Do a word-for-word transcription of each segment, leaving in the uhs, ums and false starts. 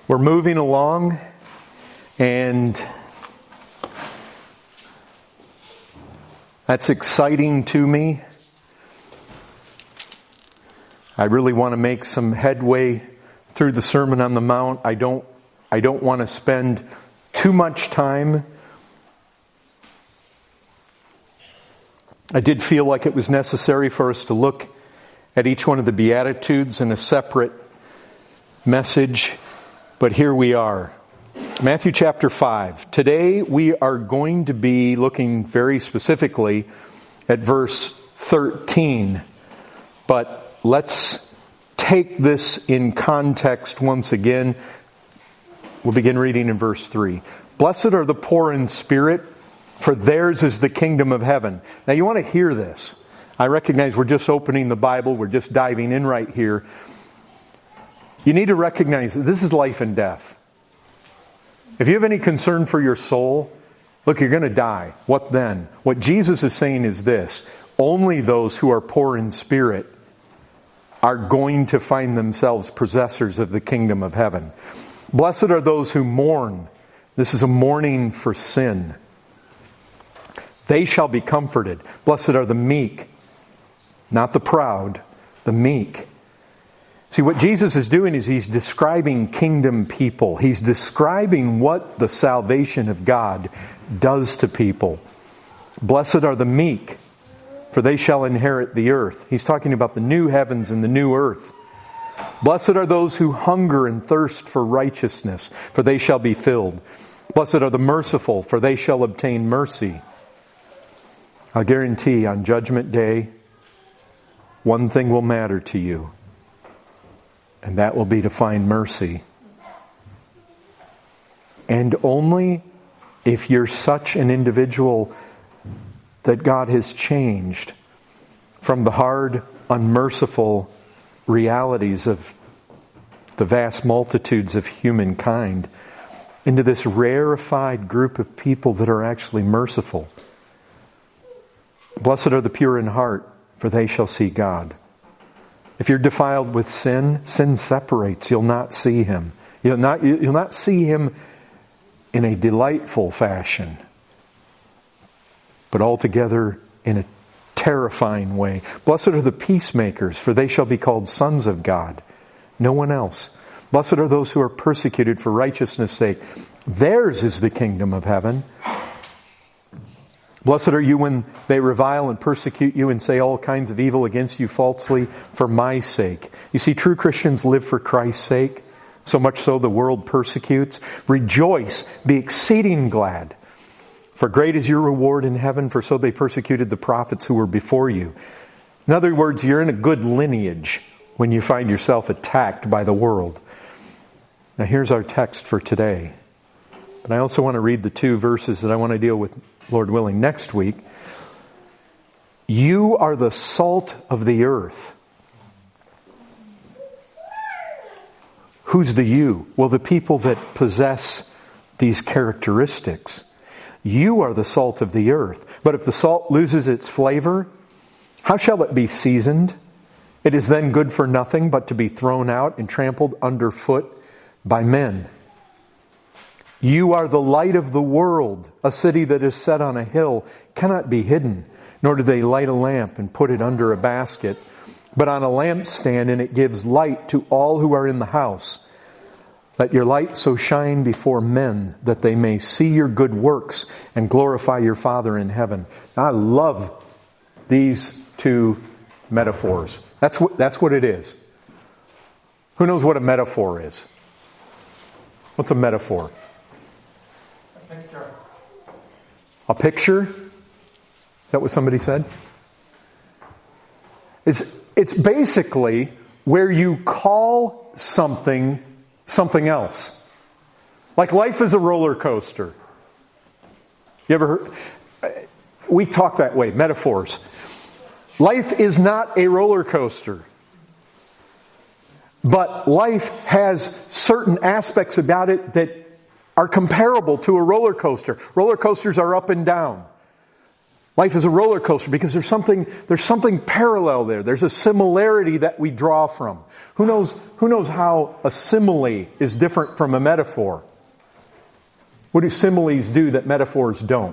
We're moving along, and that's exciting to me. I really want to make some headway through the Sermon on the Mount. I don't, I don't want to spend too much time. I did feel like it was necessary for us to look at each one of the Beatitudes in a separate message, but here we are. Matthew chapter five. Today we are going to be looking very specifically at verse thirteen, but let's take this in context once again. We'll begin reading in verse three. Blessed are the poor in spirit, for theirs is the kingdom of heaven. Now you want to hear this. I recognize we're just opening the Bible. We're just diving in right here. You need to recognize that this is life and death. If you have any concern for your soul, look, you're going to die. What then? What Jesus is saying is this: only those who are poor in spirit are going to find themselves possessors of the kingdom of heaven. Blessed are those who mourn. This is a mourning for sin. They shall be comforted. Blessed are the meek, not the proud, the meek. See, what Jesus is doing is He's describing kingdom people. He's describing what the salvation of God does to people. Blessed are the meek, for they shall inherit the earth. He's talking about the new heavens and the new earth. Blessed are those who hunger and thirst for righteousness, for they shall be filled. Blessed are the merciful, for they shall obtain mercy. I'll guarantee on Judgment Day, one thing will matter to you, and that will be to find mercy. And only if you're such an individual that God has changed from the hard, unmerciful realities of the vast multitudes of humankind into this rarefied group of people that are actually merciful. Blessed are the pure in heart, for they shall see God. If you're defiled with sin, sin separates. You'll not see Him. You'll not, you'll not see Him in a delightful fashion, but altogether in a terrifying way. Blessed are the peacemakers, for they shall be called sons of God. No one else. Blessed are those who are persecuted for righteousness' sake. Theirs is the kingdom of heaven. Blessed are you when they revile and persecute you and say all kinds of evil against you falsely for my sake. You see, true Christians live for Christ's sake, so much so the world persecutes. Rejoice, be exceeding glad, for great is your reward in heaven, for so they persecuted the prophets who were before you. In other words, you're in a good lineage when you find yourself attacked by the world. Now here's our text for today. But I also want to read the two verses that I want to deal with, Lord willing, next week. You are the salt of the earth. Who's the you? Well, the people that possess these characteristics. You are the salt of the earth. But if the salt loses its flavor, how shall it be seasoned? It is then good for nothing but to be thrown out and trampled underfoot by men. You are the light of the world. A city that is set on a hill cannot be hidden, nor do they light a lamp and put it under a basket, but on a lampstand, and it gives light to all who are in the house. Let your light so shine before men that they may see your good works and glorify your Father in heaven. Now, I love these two metaphors. That's what, that's what it is. Who knows what a metaphor is? What's a metaphor? Picture. A picture? Is that what somebody said? It's, it's basically where you call something something else. Like life is a roller coaster. You ever heard? We talk that way, metaphors. Life is not a roller coaster. But life has certain aspects about it that are comparable to a roller coaster. Roller coasters are up and down. Life is a roller coaster because there's something, there's something parallel there. There's a similarity that we draw from. Who knows, who knows how a simile is different from a metaphor? What do similes do that metaphors don't?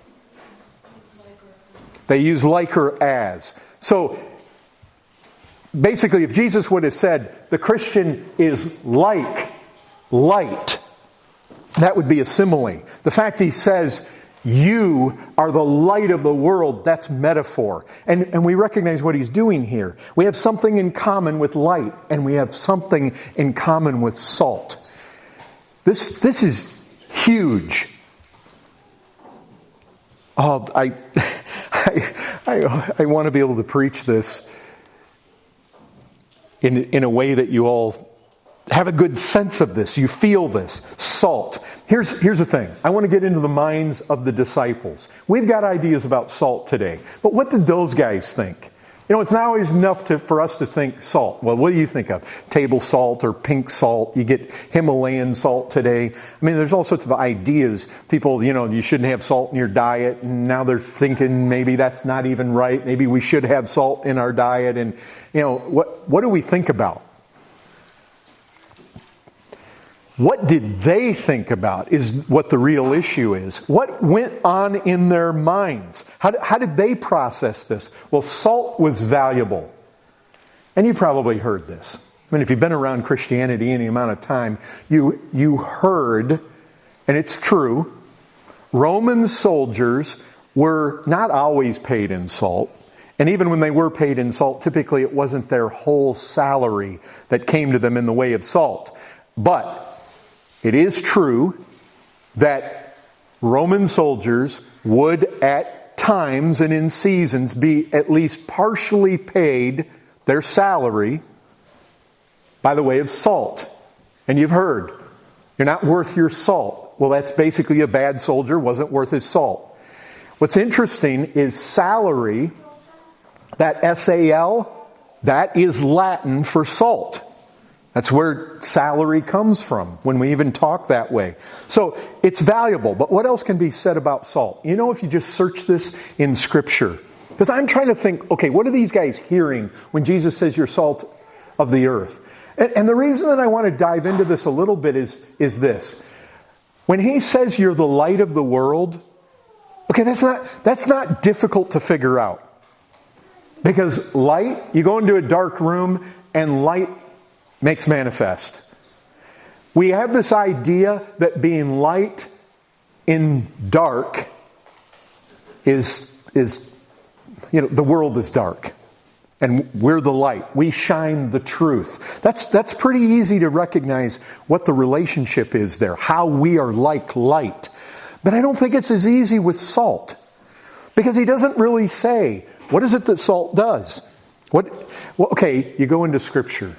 They use like or as. So, basically, if Jesus would have said, the Christian is like light, that would be a simile. The fact he says, you are the light of the world, that's metaphor. And, and we recognize what he's doing here. We have something in common with light, and we have something in common with salt. This, this is huge. Oh, I, I, I, I want to be able to preach this in, in a way that you all have a good sense of this. You feel this. Salt. Here's, here's the thing. I want to get into the minds of the disciples. We've got ideas about salt today. But what did those guys think? You know, it's not always enough to, for us to think salt. Well, what do you think of? Table salt or pink salt. You get Himalayan salt today. I mean, there's all sorts of ideas. People, you know, you shouldn't have salt in your diet. And now they're thinking maybe that's not even right. Maybe we should have salt in our diet. And, you know, what, what do we think about? What did they think about is what the real issue is. What went on in their minds? How, how did they process this? Well, salt was valuable. And you probably heard this. I mean, if you've been around Christianity any amount of time, you, you heard, and it's true, Roman soldiers were not always paid in salt. And even when they were paid in salt, typically it wasn't their whole salary that came to them in the way of salt. But it is true that Roman soldiers would at times and in seasons be at least partially paid their salary by the way of salt. And you've heard, you're not worth your salt. Well, that's basically a bad soldier wasn't worth his salt. What's interesting is salary, that S A L, that is Latin for salt. That's where salary comes from when we even talk that way. So it's valuable. But what else can be said about salt? You know, if you just search this in Scripture. Because I'm trying to think, okay, what are these guys hearing when Jesus says you're salt of the earth? And, and the reason that I want to dive into this a little bit is, is this. When he says you're the light of the world, okay, that's not, that's not difficult to figure out. Because light, you go into a dark room and light makes manifest. We have this idea that being light in dark is, is, you know, the world is dark. And we're the light. We shine the truth. That's, that's pretty easy to recognize what the relationship is there. How we are like light. But I don't think it's as easy with salt. Because he doesn't really say, what is it that salt does? What, well, okay, you go into Scripture.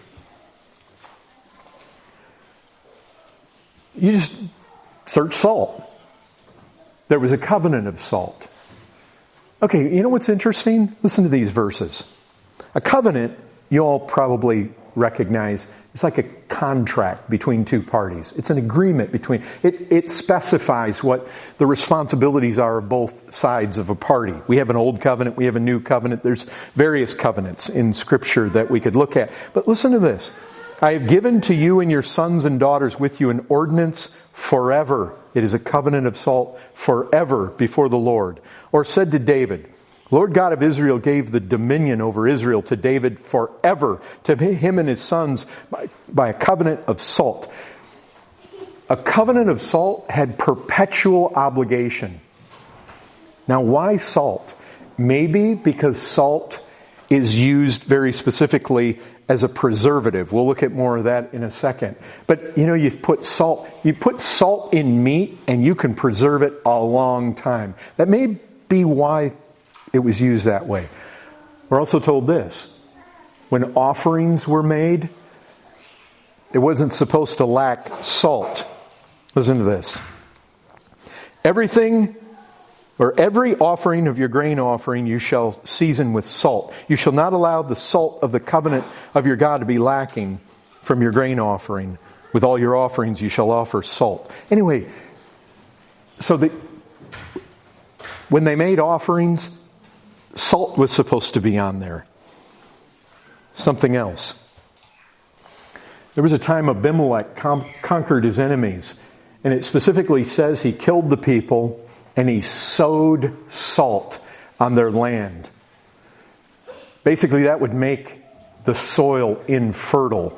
You just search salt. There was a covenant of salt. Okay, you know what's interesting? Listen to these verses. A covenant, you all probably recognize, it's like a contract between two parties. It's an agreement between, it, it specifies what the responsibilities are of both sides of a party. We have an old covenant, we have a new covenant. There's various covenants in Scripture that we could look at. But listen to this. I have given to you and your sons and daughters with you an ordinance forever. It is a covenant of salt forever before the Lord. Or said to David, Lord God of Israel gave the dominion over Israel to David forever, to him and his sons by, by a covenant of salt. A covenant of salt had perpetual obligation. Now, why salt? Maybe because salt is used very specifically as a preservative. We'll look at more of that in a second. But, you know, you put salt, you put salt in meat and you can preserve it a long time. That may be why it was used that way. We're also told this. When offerings were made, it wasn't supposed to lack salt. Listen to this. Everything or every offering of your grain offering you shall season with salt. You shall not allow the salt of the covenant of your God to be lacking from your grain offering. With all your offerings you shall offer salt. Anyway, so the When they made offerings, salt was supposed to be on there. Something else. There was a time Abimelech com- conquered his enemies, and it specifically says he killed the people and he sowed salt on their land. Basically, that would make the soil infertile.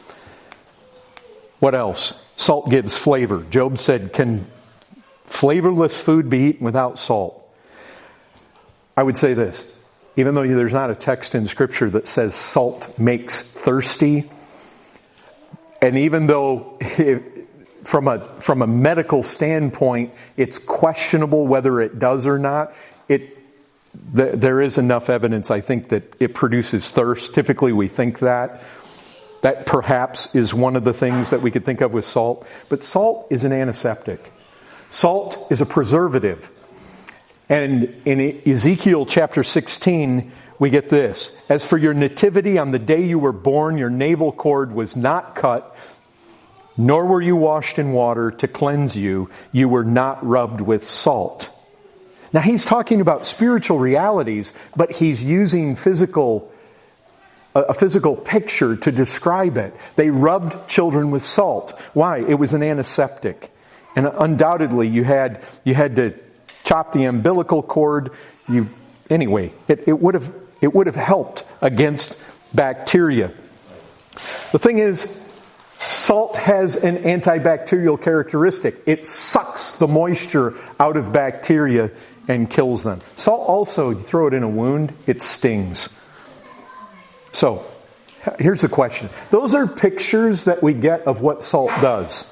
What else? Salt gives flavor. Job said, can flavorless food be eaten without salt? I would say this. Even though there's not a text in Scripture that says salt makes thirsty, and even though it, from a from a medical standpoint it's questionable whether it does or not, it th- there is enough evidence, I think, that it produces thirst. Typically we think that. That perhaps is one of the things that we could think of with salt. But salt is an antiseptic. Salt is a preservative. And in Ezekiel chapter sixteen, we get this. As for your nativity, on the day you were born, your navel cord was not cut, nor were you washed in water to cleanse you. You were not rubbed with salt. Now he's talking about spiritual realities, but he's using physical, a physical picture to describe it. They rubbed children with salt. Why? It was an antiseptic. And undoubtedly you had, you had to chop the umbilical cord. You, anyway, it, it would have, it would have helped against bacteria. The thing is, salt has an antibacterial characteristic. It sucks the moisture out of bacteria and kills them. Salt also, you throw it in a wound, it stings. So, here's the question. Those are pictures that we get of what salt does.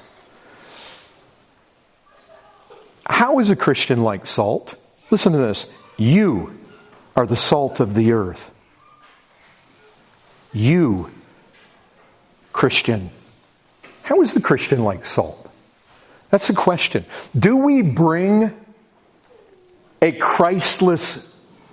How is a Christian like salt? Listen to this. You are the salt of the earth. You, Christian. How is the Christian like salt? That's the question. Do we bring a Christless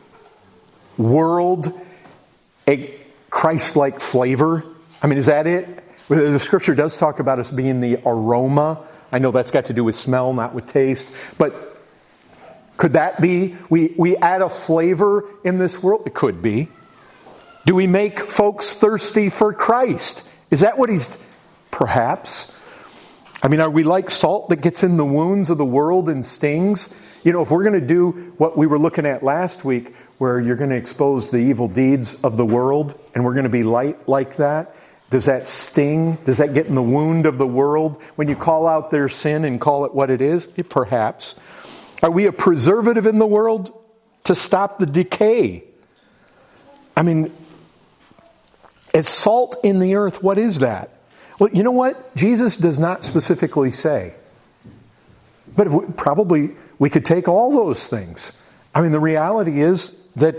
world a Christ-like flavor? I mean, is that it? The Scripture does talk about us being the aroma. I know that's got to do with smell, not with taste. But could that be? We, we add a flavor in this world? It could be. Do we make folks thirsty for Christ? Is that what he's... Perhaps. I mean, are we like salt that gets in the wounds of the world and stings? You know, if we're going to do what we were looking at last week, where you're going to expose the evil deeds of the world, and we're going to be light like that, does that sting? Does that get in the wound of the world when you call out their sin and call it what it is? Perhaps. Are we a preservative in the world to stop the decay? I mean, as salt in the earth, what is that? Well, you know what? Jesus does not specifically say. But if we, probably we could take all those things. I mean, the reality is that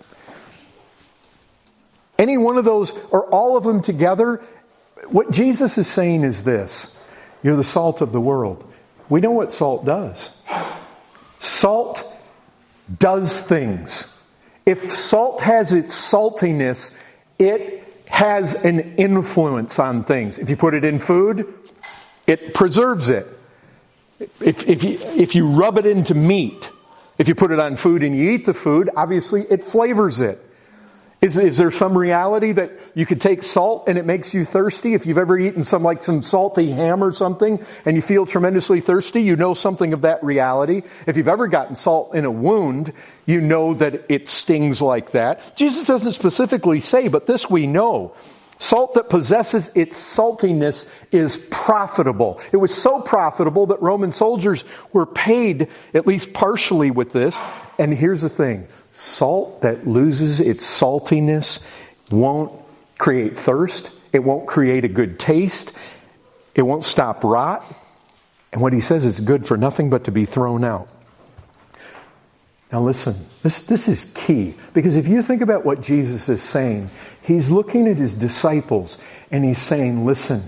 any one of those or all of them together, what Jesus is saying is this. You're the salt of the world. We know what salt does. Salt does things. If salt has its saltiness, it has an influence on things. If you put it in food, it preserves it. If, if, you, if you rub it into meat, if you put it on food and you eat the food, obviously it flavors it. Is, is there some reality that you could take salt and it makes you thirsty? If you've ever eaten some like some salty ham or something and you feel tremendously thirsty, you know something of that reality. If you've ever gotten salt in a wound, you know that it stings like that. Jesus doesn't specifically say, but this we know. Salt that possesses its saltiness is profitable. It was so profitable that Roman soldiers were paid at least partially with this. And here's the thing. Salt that loses its saltiness won't create thirst. It won't create a good taste. It won't stop rot. And what he says is good for nothing but to be thrown out. Now listen, this, this is key. Because if you think about what Jesus is saying, he's looking at his disciples and he's saying, listen,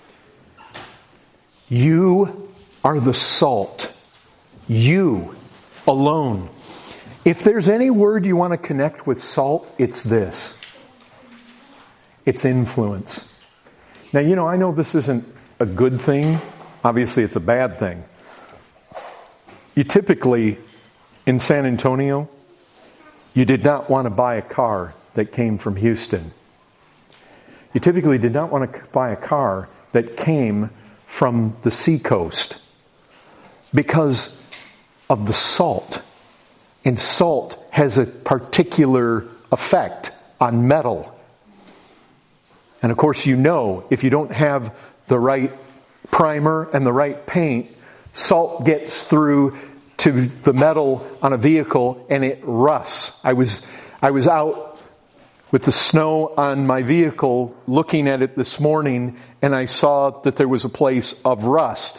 you are the salt. You alone. If there's any word you want to connect with salt, it's this. It's influence. Now, you know, I know this isn't a good thing. Obviously, it's a bad thing. You typically in San Antonio, you did not want to buy a car that came from Houston. You typically did not want to buy a car that came from the seacoast because of the salt. And salt has a particular effect on metal. And of course, you know, if you don't have the right primer and the right paint, salt gets through to the metal on a vehicle and it rusts. I was, I was out with the snow on my vehicle looking at it this morning, and I saw that there was a place of rust.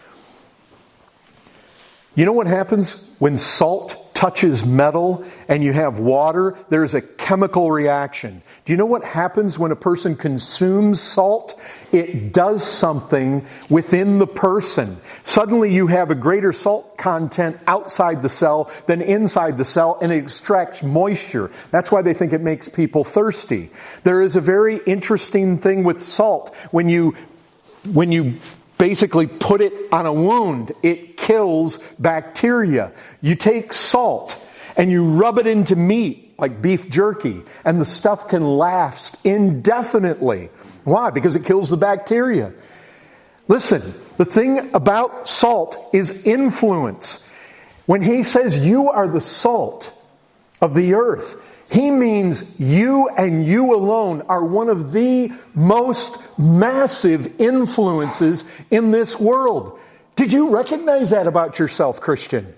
You know what happens when salt touches metal and you have water? There's a chemical reaction. Do you know what happens when a person consumes salt? It does something within the person. Suddenly you have a greater salt content outside the cell than inside the cell, and it extracts moisture. That's why they think it makes people thirsty. There is a very interesting thing with salt. When you, when you basically put it on a wound, it kills bacteria. You take salt and you rub it into meat, like beef jerky, and the stuff can last indefinitely. Why? Because it kills the bacteria. Listen, the thing about salt is influence. When he says you are the salt of the earth, he means you and you alone are one of the most massive influences in this world. Did you recognize that about yourself, Christian?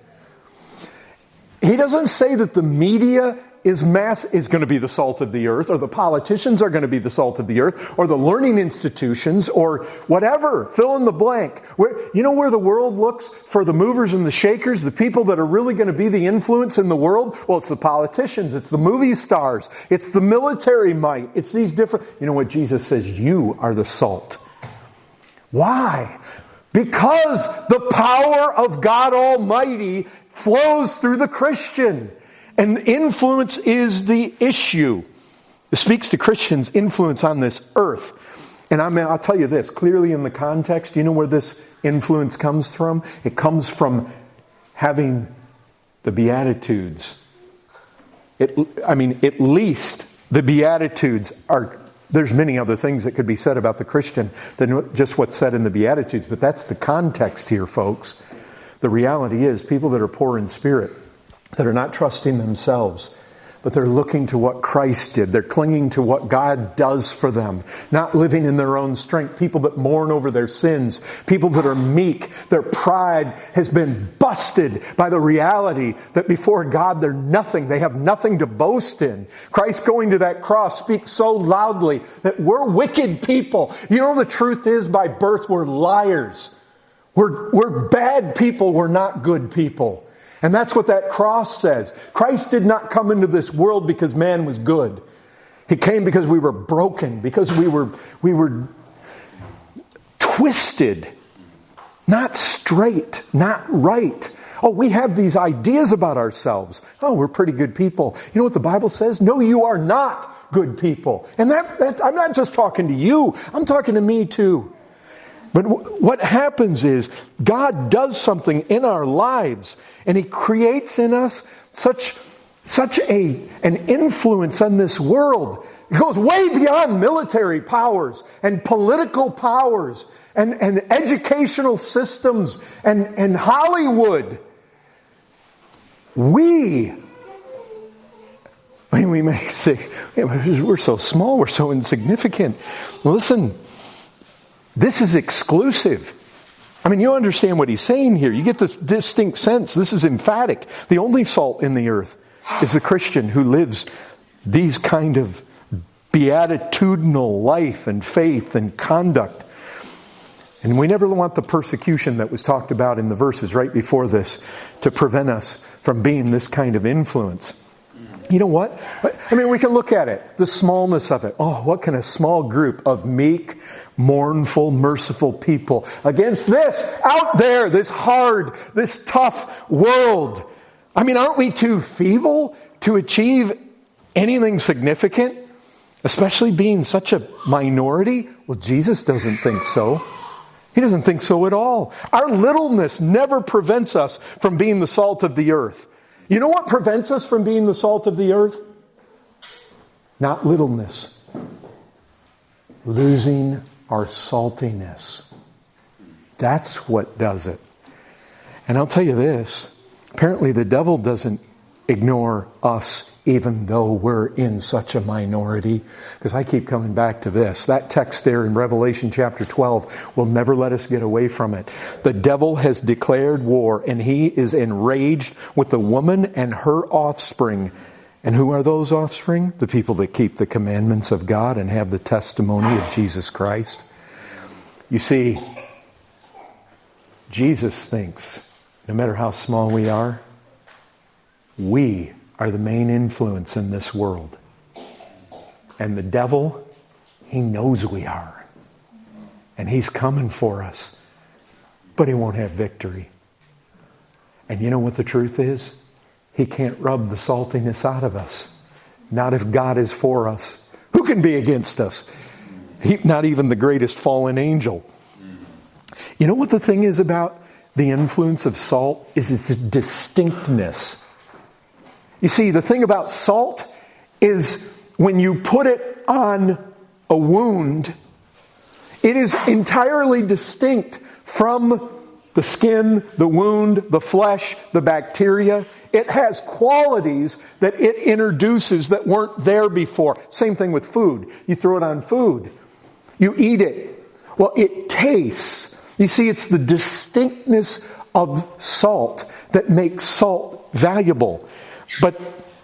He doesn't say that the media is mass is going to be the salt of the earth, or the politicians are going to be the salt of the earth, or the learning institutions, or whatever. Fill in the blank. Where, you know where the world looks for the movers and the shakers, the people that are really going to be the influence in the world? Well, it's the politicians, it's the movie stars, it's the military might, it's these different... You know what Jesus says? You are the salt. Why? Because the power of God Almighty flows through the Christian. And influence is the issue. It speaks to Christians' influence on this earth. And I mean, I'll tell you this, clearly in the context, do you know where this influence comes from? It comes from having the Beatitudes. It, I mean, at least the Beatitudes are... There's many other things that could be said about the Christian than just what's said in the Beatitudes, but that's the context here, folks. The reality is, people that are poor in spirit, that are not trusting themselves, but they're looking to what Christ did. They're clinging to what God does for them, not living in their own strength. People that mourn over their sins, people that are meek, their pride has been busted by the reality that before God they're nothing. They have nothing to boast in. Christ going to that cross speaks so loudly that we're wicked people. You know, the truth is, by birth we're liars. We're, we're bad people. We're not good people. And that's what that cross says. Christ did not come into this world because man was good. He came because we were broken, because we were, we were twisted, not straight, not right. Oh, we have these ideas about ourselves. Oh, we're pretty good people. You know what the Bible says? No, you are not good people. And that, that I'm not just talking to you. I'm talking to me too. But w- what happens is God does something in our lives, and He creates in us such, such a, an influence on this world. It goes way beyond military powers and political powers and, and educational systems and, and Hollywood. We, I mean, we may say, we're so small, we're so insignificant. Listen, this is exclusive. I mean, you understand what he's saying here. You get this distinct sense. This is emphatic. The only salt in the earth is the Christian who lives these kind of beatitudinal life and faith and conduct. And we never want the persecution that was talked about in the verses right before this to prevent us from being this kind of influence. You know what? I mean, we can look at it, the smallness of it. Oh, what can a small group of meek, mournful, merciful people against this out there, this hard, this tough world? I mean, aren't we too feeble to achieve anything significant? Especially being such a minority? Well, Jesus doesn't think so. He doesn't think so at all. Our littleness never prevents us from being the salt of the earth. You know what prevents us from being the salt of the earth? Not littleness. Losing our saltiness. That's what does it. And I'll tell you this, apparently the devil doesn't ignore us even though we're in such a minority. Because I keep coming back to this. That text there in Revelation chapter twelve will never let us get away from it. The devil has declared war, and he is enraged with the woman and her offspring. And who are those offspring? The people that keep the commandments of God and have the testimony of Jesus Christ. You see, Jesus thinks, no matter how small we are, we are the main influence in this world. And the devil, he knows we are. And he's coming for us. But he won't have victory. And you know what the truth is? He can't rub the saltiness out of us. Not if God is for us. Who can be against us? He, not even the greatest fallen angel. You know what the thing is about the influence of salt? Is its distinctness. You see, the thing about salt is when you put it on a wound, it is entirely distinct from the skin, the wound, the flesh, the bacteria. It has qualities that it introduces that weren't there before. Same thing with food. You throw it on food. You eat it. Well, it tastes. You see, it's the distinctness of salt that makes salt valuable. But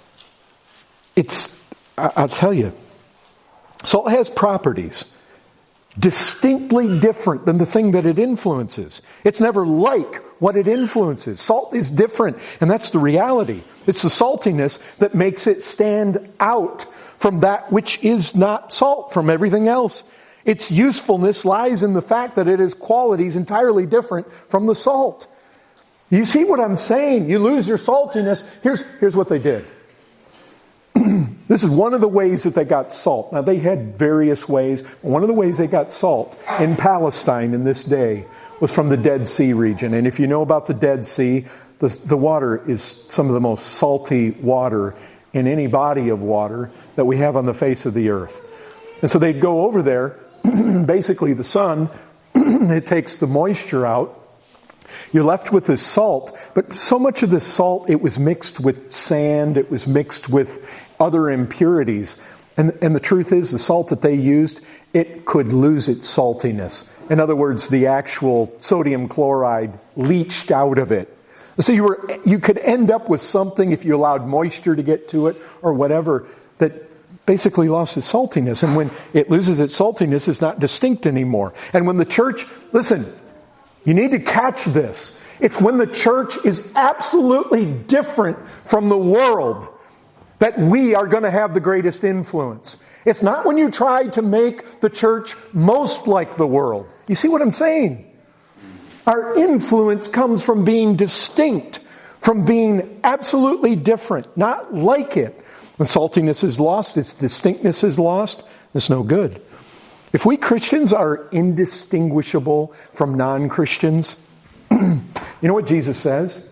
it's, I'll tell you, salt has properties distinctly different than the thing that it influences. It's never like what it influences. Salt is different, and that's the reality. It's the saltiness that makes it stand out from that which is not salt, from everything else. Its usefulness lies in the fact that it has qualities entirely different from the salt. You see what I'm saying? You lose your saltiness. Here's, here's what they did. This is one of the ways that they got salt. Now, they had various ways. One of the ways they got salt in Palestine in this day was from the Dead Sea region. And if you know about the Dead Sea, the, the water is some of the most salty water in any body of water that we have on the face of the earth. And so they'd go over there. Basically, the sun, it takes the moisture out. You're left with this salt, but so much of this salt, it was mixed with sand, it was mixed with other impurities. And, and the truth is, the salt that they used, it could lose its saltiness. In other words, the actual sodium chloride leached out of it. So you were, you could end up with something, if you allowed moisture to get to it or whatever, that basically lost its saltiness. And when it loses its saltiness, it's not distinct anymore. And when the church, listen, you need to catch this. It's when the church is absolutely different from the world that we are going to have the greatest influence. It's not when you try to make the church most like the world. You see what I'm saying? Our influence comes from being distinct, from being absolutely different, not like it. When saltiness is lost, its distinctness is lost, it's no good. If we Christians are indistinguishable from non-Christians, you know what Jesus says?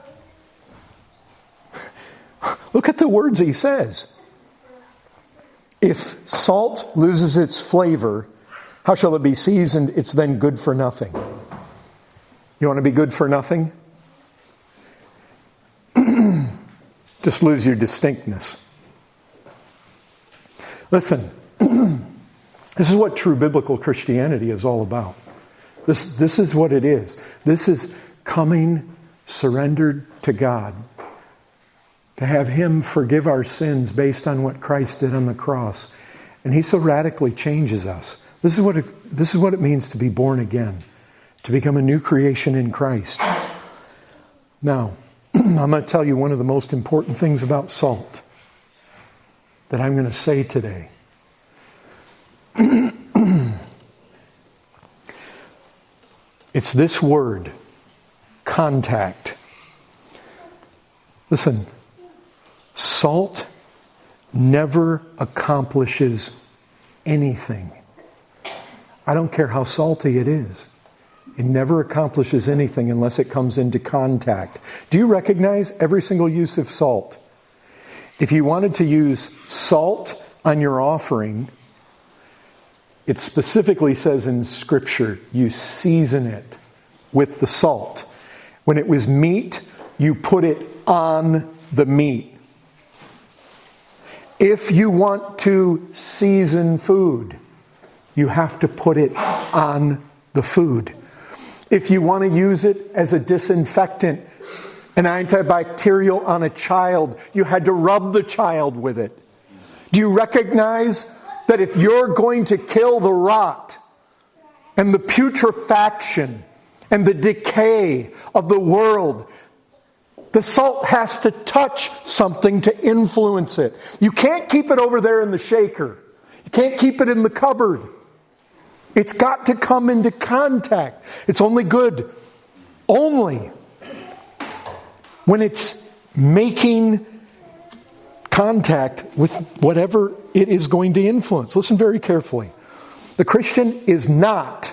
Look at the words he says. If salt loses its flavor, how shall it be seasoned? It's then good for nothing. You want to be good for nothing? Just lose your distinctness. Listen, this is what true biblical Christianity is all about. This, this is what it is. This is coming surrendered to God. To have Him forgive our sins based on what Christ did on the cross. And He so radically changes us. This is what it, this is what it means to be born again. To become a new creation in Christ. Now, I'm going to tell you one of the most important things about salt that I'm going to say today. It's this word, contact. Listen, salt never accomplishes anything. I don't care how salty it is. It never accomplishes anything unless it comes into contact. Do you recognize every single use of salt? If you wanted to use salt on your offering, it specifically says in Scripture, you season it with the salt. When it was meat, you put it on the meat. If you want to season food, you have to put it on the food. If you want to use it as a disinfectant, an antibacterial on a child, you had to rub the child with it. Do you recognize that if you're going to kill the rot and the putrefaction and the decay of the world, the salt has to touch something to influence it. You can't keep it over there in the shaker. You can't keep it in the cupboard. It's got to come into contact. It's only good only when it's making contact with whatever it is going to influence. Listen very carefully. The Christian is not,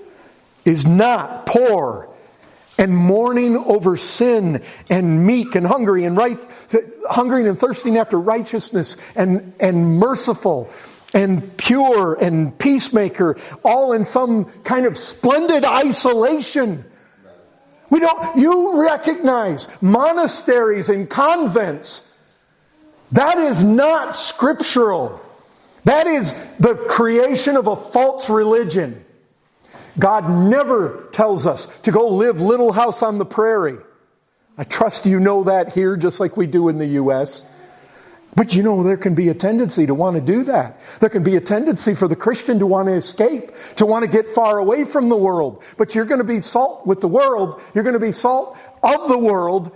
is not poor and mourning over sin and meek and hungry and right, hungry and thirsting after righteousness and, and merciful and pure and peacemaker, all in some kind of splendid isolation. We don't, you recognize monasteries and convents. That is not scriptural. That is the creation of a false religion. God never tells us to go live Little House on the Prairie. I trust you know that here just like we do in the U S But you know, there can be a tendency to want to do that. There can be a tendency for the Christian to want to escape, to want to get far away from the world. But you're going to be salt with the world. You're going to be salt of the world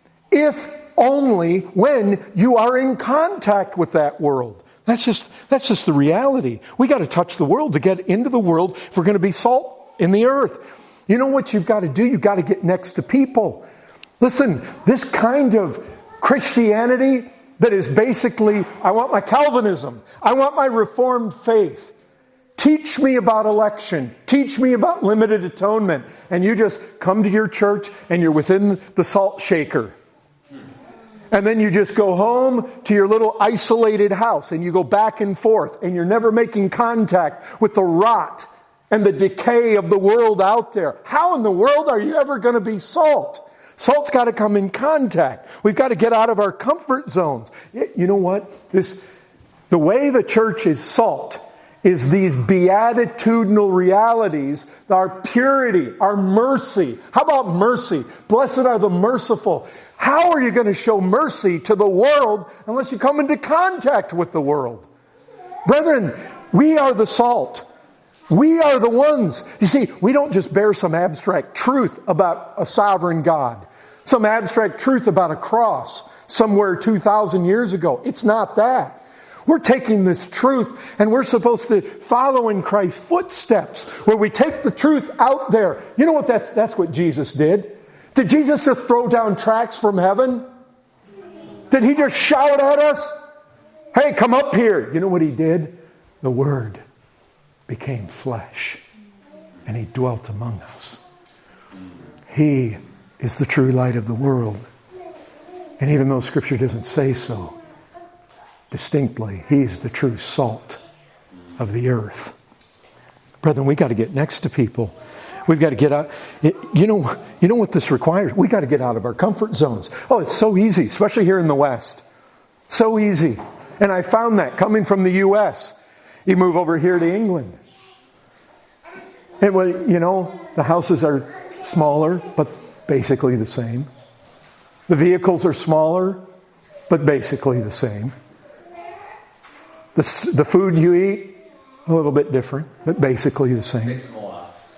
if only when you are in contact with that world. That's just, that's just the reality. We got to touch the world to get into the world if we're going to be salt in the earth. You know what you've got to do? You've got to get next to people. Listen, this kind of Christianity that is basically, I want my Calvinism. I want my Reformed faith. Teach me about election. Teach me about limited atonement. And you just come to your church and you're within the salt shaker. And then you just go home to your little isolated house and you go back and forth and you're never making contact with the rot and the decay of the world out there. How in the world are you ever going to be salt? Salt's got to come in contact. We've got to get out of our comfort zones. You know what? This, the way the church is salt is these beatitudinal realities, our purity, our mercy. How about mercy? Blessed are the merciful. How are you going to show mercy to the world unless you come into contact with the world? Brethren, we are the salt. We are the ones. You see, we don't just bear some abstract truth about a sovereign God, some abstract truth about a cross somewhere two thousand years ago. It's not that. We're taking this truth and we're supposed to follow in Christ's footsteps where we take the truth out there. You know what? That's, that's what Jesus did. Did Jesus just throw down tracts from heaven? Did he just shout at us? Hey, come up here. You know what he did? The Word became flesh and he dwelt among us. He is the true light of the world. And even though Scripture doesn't say so distinctly, he's the true salt of the earth. Brethren, we got to get next to people. We've got to get out. You know, you know what this requires? We got to get out of our comfort zones. Oh, it's so easy, especially here in the West. So easy. And I found that coming from the U S You move over here to England. And well, you know, the houses are smaller, but basically the same. The vehicles are smaller, but basically the same. The, the food you eat, a little bit different, but basically the same. It's smaller.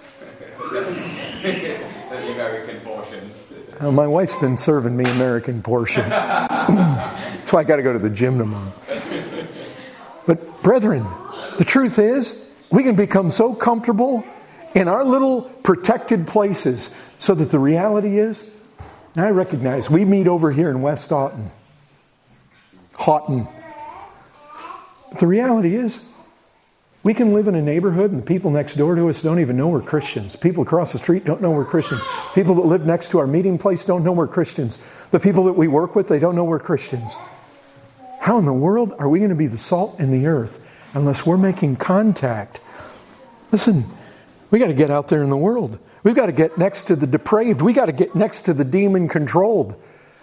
The American portions. Well, my wife's been serving me American portions. That's why I got to go to the gym tomorrow. But brethren, the truth is, we can become so comfortable in our little protected places so that the reality is, and I recognize we meet over here in West Houghton. Houghton. But the reality is, We can live in a neighborhood and the people next door to us don't even know we're Christians. People across the street don't know we're Christians. People that live next to our meeting place don't know we're Christians. The people that we work with, they don't know we're Christians. How in the world are we going to be the salt in the earth unless we're making contact? Listen, we got to get out there in the world. We've got to get next to the depraved. We got to get next to the demon-controlled.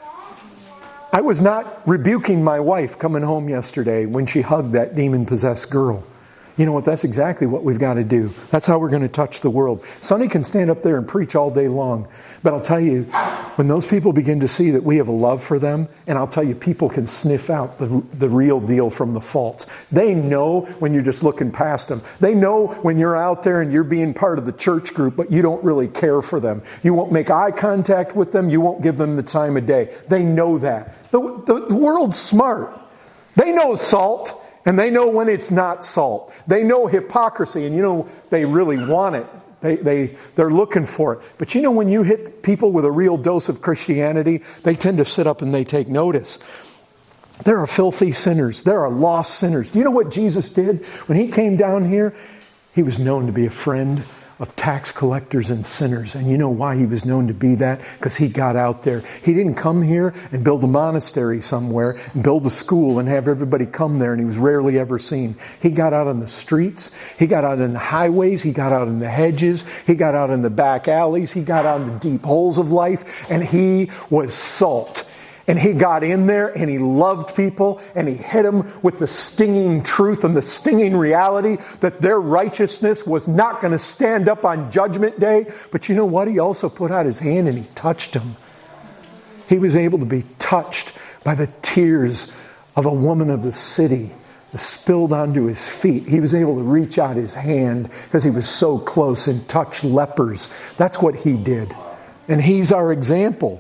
I was not rebuking my wife coming home yesterday when she hugged that demon-possessed girl. You know what? That's exactly what we've got to do. That's how we're going to touch the world. Sonny can stand up there and preach all day long. But I'll tell you, when those people begin to see that we have a love for them, and I'll tell you, people can sniff out the, the real deal from the false. They know when you're just looking past them. They know when you're out there and you're being part of the church group, but you don't really care for them. You won't make eye contact with them. You won't give them the time of day. They know that. The, the, the world's smart. They know salt. And they know when it's not salt. They know hypocrisy, and you know they really want it. They, they, they're looking for it. But you know when you hit people with a real dose of Christianity, they tend to sit up and they take notice. There are filthy sinners. There are lost sinners. Do you know what Jesus did? When He came down here, He was known to be a friend of tax collectors and sinners. And you know why He was known to be that? Because He got out there. He didn't come here and build a monastery somewhere and build a school and have everybody come there, and He was rarely ever seen. He got out on the streets. He got out in the highways. He got out in the hedges. He got out in the back alleys. He got out in the deep holes of life, and He was salt. And He got in there and He loved people, and He hit them with the stinging truth and the stinging reality that their righteousness was not going to stand up on Judgment Day. But you know what? He also put out His hand and He touched them. He was able to be touched by the tears of a woman of the city that spilled onto His feet. He was able to reach out His hand because He was so close and touch lepers. That's what He did. And He's our example.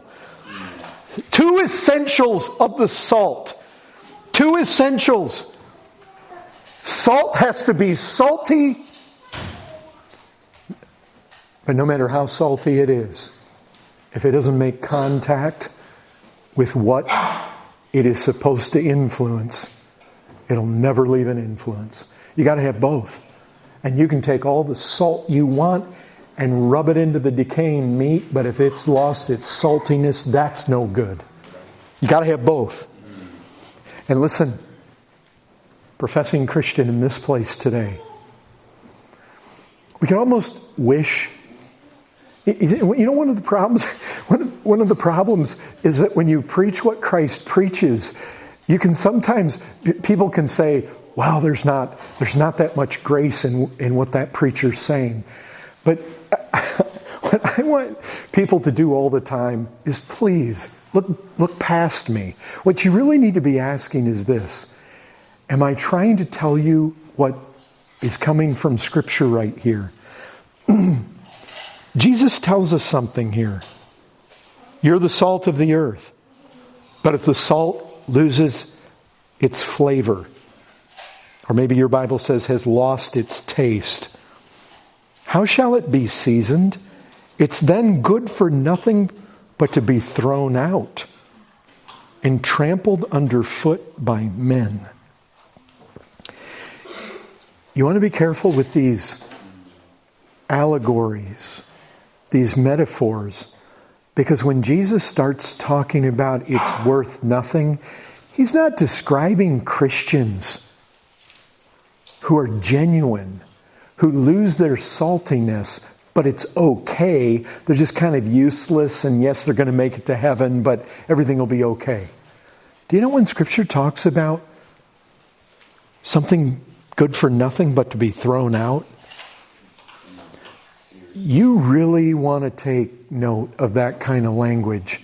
Two essentials of the salt. Two essentials. Salt has to be salty. But no matter how salty it is, if it doesn't make contact with what it is supposed to influence, it'll never leave an influence. You got to have both. And you can take all the salt you want and rub it into the decaying meat, but if it's lost its saltiness, that's no good. You got to have both. And listen, professing Christian in this place today, we can almost wish. You know, one of the problems, one of the problems is that when you preach what Christ preaches, you can sometimes, people can say, "Wow, there's not, there's not that much grace in in what that preacher's saying." But what I want people to do all the time is please look look past me. What you really need to be asking is this: am I trying to tell you what is coming from Scripture right here? Jesus tells us something here. You're the salt of the earth. But if the salt loses its flavor, or maybe your Bible says has lost its taste, how shall it be seasoned? It's then good for nothing but to be thrown out and trampled underfoot by men. You want to be careful with these allegories, these metaphors, because when Jesus starts talking about it's worth nothing, He's not describing Christians who are genuine, who lose their saltiness, but it's okay. They're just kind of useless, and yes, they're going to make it to heaven, but everything will be okay. Do you know when Scripture talks about something good for nothing but to be thrown out? You really want to take note of that kind of language.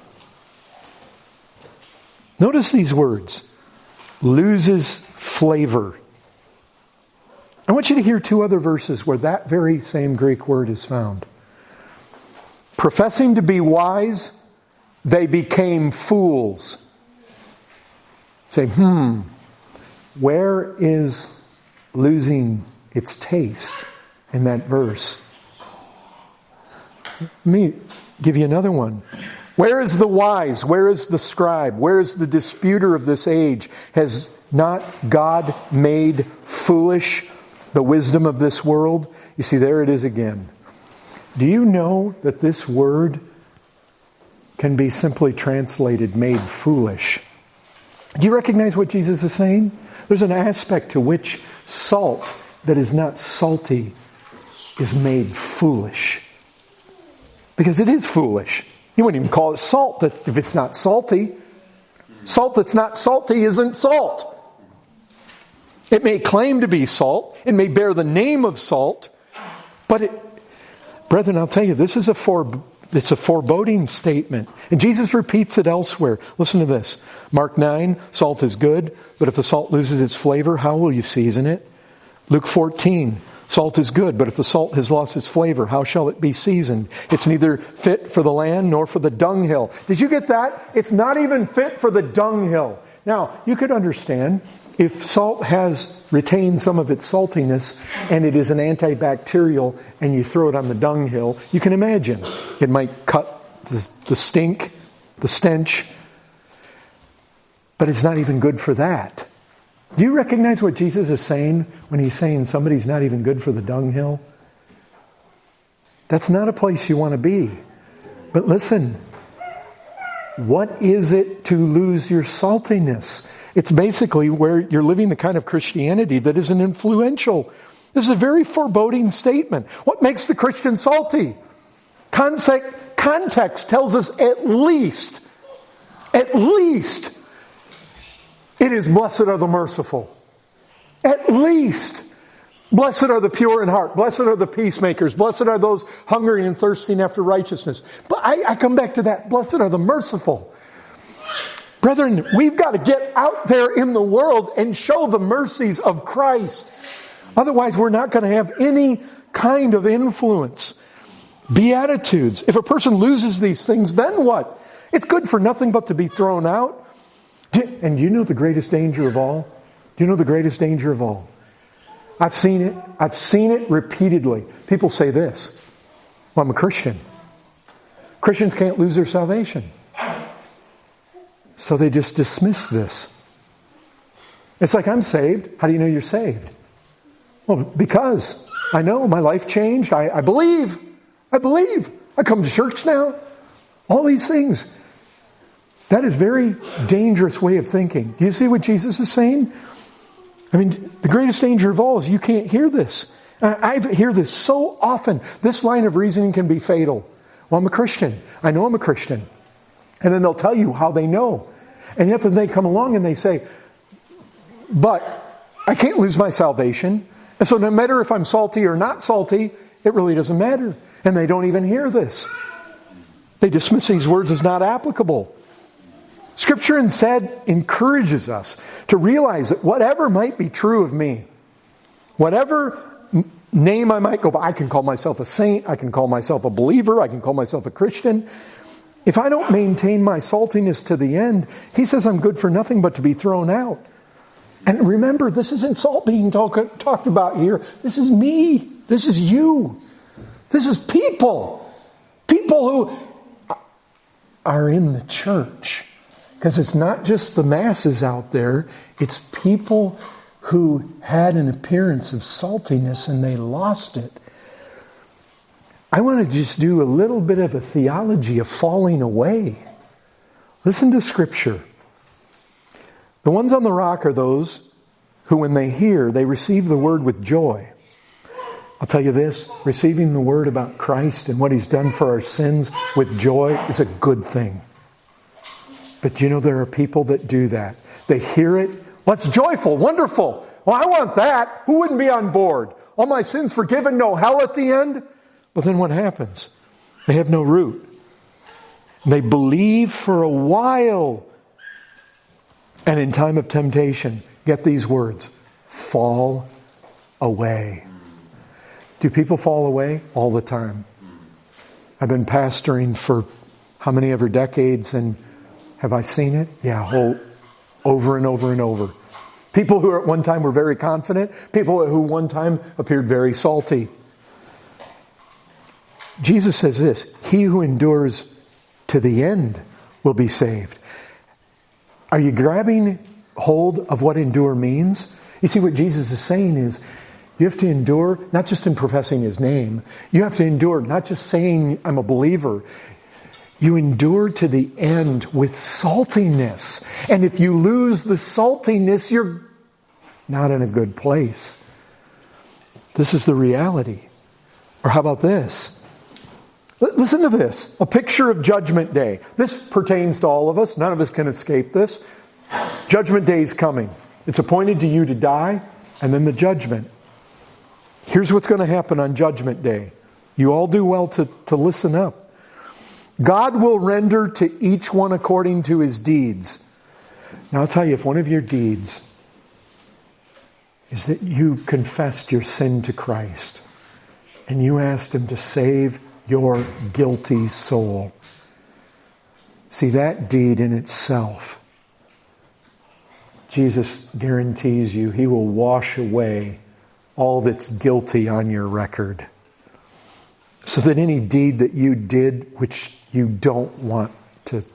Notice these words. Loses flavor. I want you to hear two other verses where that very same Greek word is found. Professing to be wise, they became fools. Say, hmm, where is losing its taste in that verse? Let me give you another one. Where is the wise? Where is the scribe? Where is the disputer of this age? Has not God made foolish the wisdom of this world. You see, there it is again. Do you know that this word can be simply translated made foolish? Do you recognize what Jesus is saying? There's an aspect to which salt that is not salty is made foolish. Because it is foolish. You wouldn't even call it salt if it's not salty. Salt that's not salty isn't salt. It may claim to be salt. It may bear the name of salt. But it, brethren, I'll tell you, this is a for, it's a foreboding statement. And Jesus repeats it elsewhere. Listen to this. Mark nine, salt is good, but if the salt loses its flavor, how will you season it? Luke fourteen, salt is good, but if the salt has lost its flavor, how shall it be seasoned? It's neither fit for the land nor for the dunghill. Did you get that? It's not even fit for the dunghill. Now, you could understand if salt has retained some of its saltiness and it is an antibacterial and you throw it on the dunghill, you can imagine it might cut the, the stink, the stench, but it's not even good for that. Do you recognize what Jesus is saying when he's saying somebody's not even good for the dunghill? That's not a place you want to be. But listen, what is it to lose your saltiness? It's basically where you're living the kind of Christianity that isn't influential. This is a very foreboding statement. What makes the Christian salty? Context, context tells us at least, at least, it is blessed are the merciful. At least. Blessed are the pure in heart. Blessed are the peacemakers. Blessed are those hungering and thirsting after righteousness. But I, I come back to that. Blessed are the merciful. Brethren, we've got to get out there in the world and show the mercies of Christ. Otherwise, we're not going to have any kind of influence. Beatitudes. If a person loses these things, then what? It's good for nothing but to be thrown out. And you know the greatest danger of all? Do you know the greatest danger of all? I've seen it. I've seen it repeatedly. People say this. Well, I'm a Christian. Christians can't lose their salvation. So they just dismiss this. It's like, I'm saved. How do you know you're saved? Well, because I know my life changed. I, I believe. I believe. I come to church now. All these things. That is a very dangerous way of thinking. Do you see what Jesus is saying? I mean, the greatest danger of all is you can't hear this. I, I hear this so often. This line of reasoning can be fatal. Well, I'm a Christian. I know I'm a Christian. And then they'll tell you how they know. And yet then they come along and they say, but I can't lose my salvation. And so no matter if I'm salty or not salty, it really doesn't matter. And they don't even hear this. They dismiss these words as not applicable. Scripture instead encourages us to realize that whatever might be true of me, whatever name I might go by, I can call myself a saint, I can call myself a believer, I can call myself a Christian. If I don't maintain my saltiness to the end, he says I'm good for nothing but to be thrown out. And remember, this isn't salt being talk, talked about here. This is me. This is you. This is people. People who are in the church. Because it's not just the masses out there. It's people who had an appearance of saltiness and they lost it. I want to just do a little bit of a theology of falling away. Listen to Scripture. The ones on the rock are those who, when they hear, they receive the word with joy. I'll tell you this, receiving the word about Christ and what He's done for our sins with joy is a good thing. But you know, there are people that do that. They hear it. Well, it's joyful, wonderful. Well, I want that. Who wouldn't be on board? All my sins forgiven, no hell at the end? But then what happens? They have no root. And they believe for a while. And in time of temptation, get these words, fall away. Do people fall away? All the time. I've been pastoring for how many ever decades, and have I seen it? Yeah, whole, over and over and over. People who at one time were very confident, people who one time appeared very salty. Jesus says this, he who endures to the end will be saved. Are you grabbing hold of what endure means? You see, what Jesus is saying is, You have to endure, not just in professing His name. You have to endure, not just saying, I'm a believer. You endure to the end with saltiness. And if you lose the saltiness, you're not in a good place. This is the reality. Or how about this? Listen to this. A picture of Judgment Day. This pertains to all of us. None of us can escape this. Judgment Day is coming. It's appointed to you to die, and then the judgment. Here's what's going to happen on Judgment Day. You all do well to, to listen up. God will render to each one according to his deeds. Now I'll tell you, if one of your deeds is that you confessed your sin to Christ and you asked Him to save your guilty soul, see, that deed in itself, Jesus guarantees you He will wash away all that's guilty on your record. So that any deed that you did which you don't want to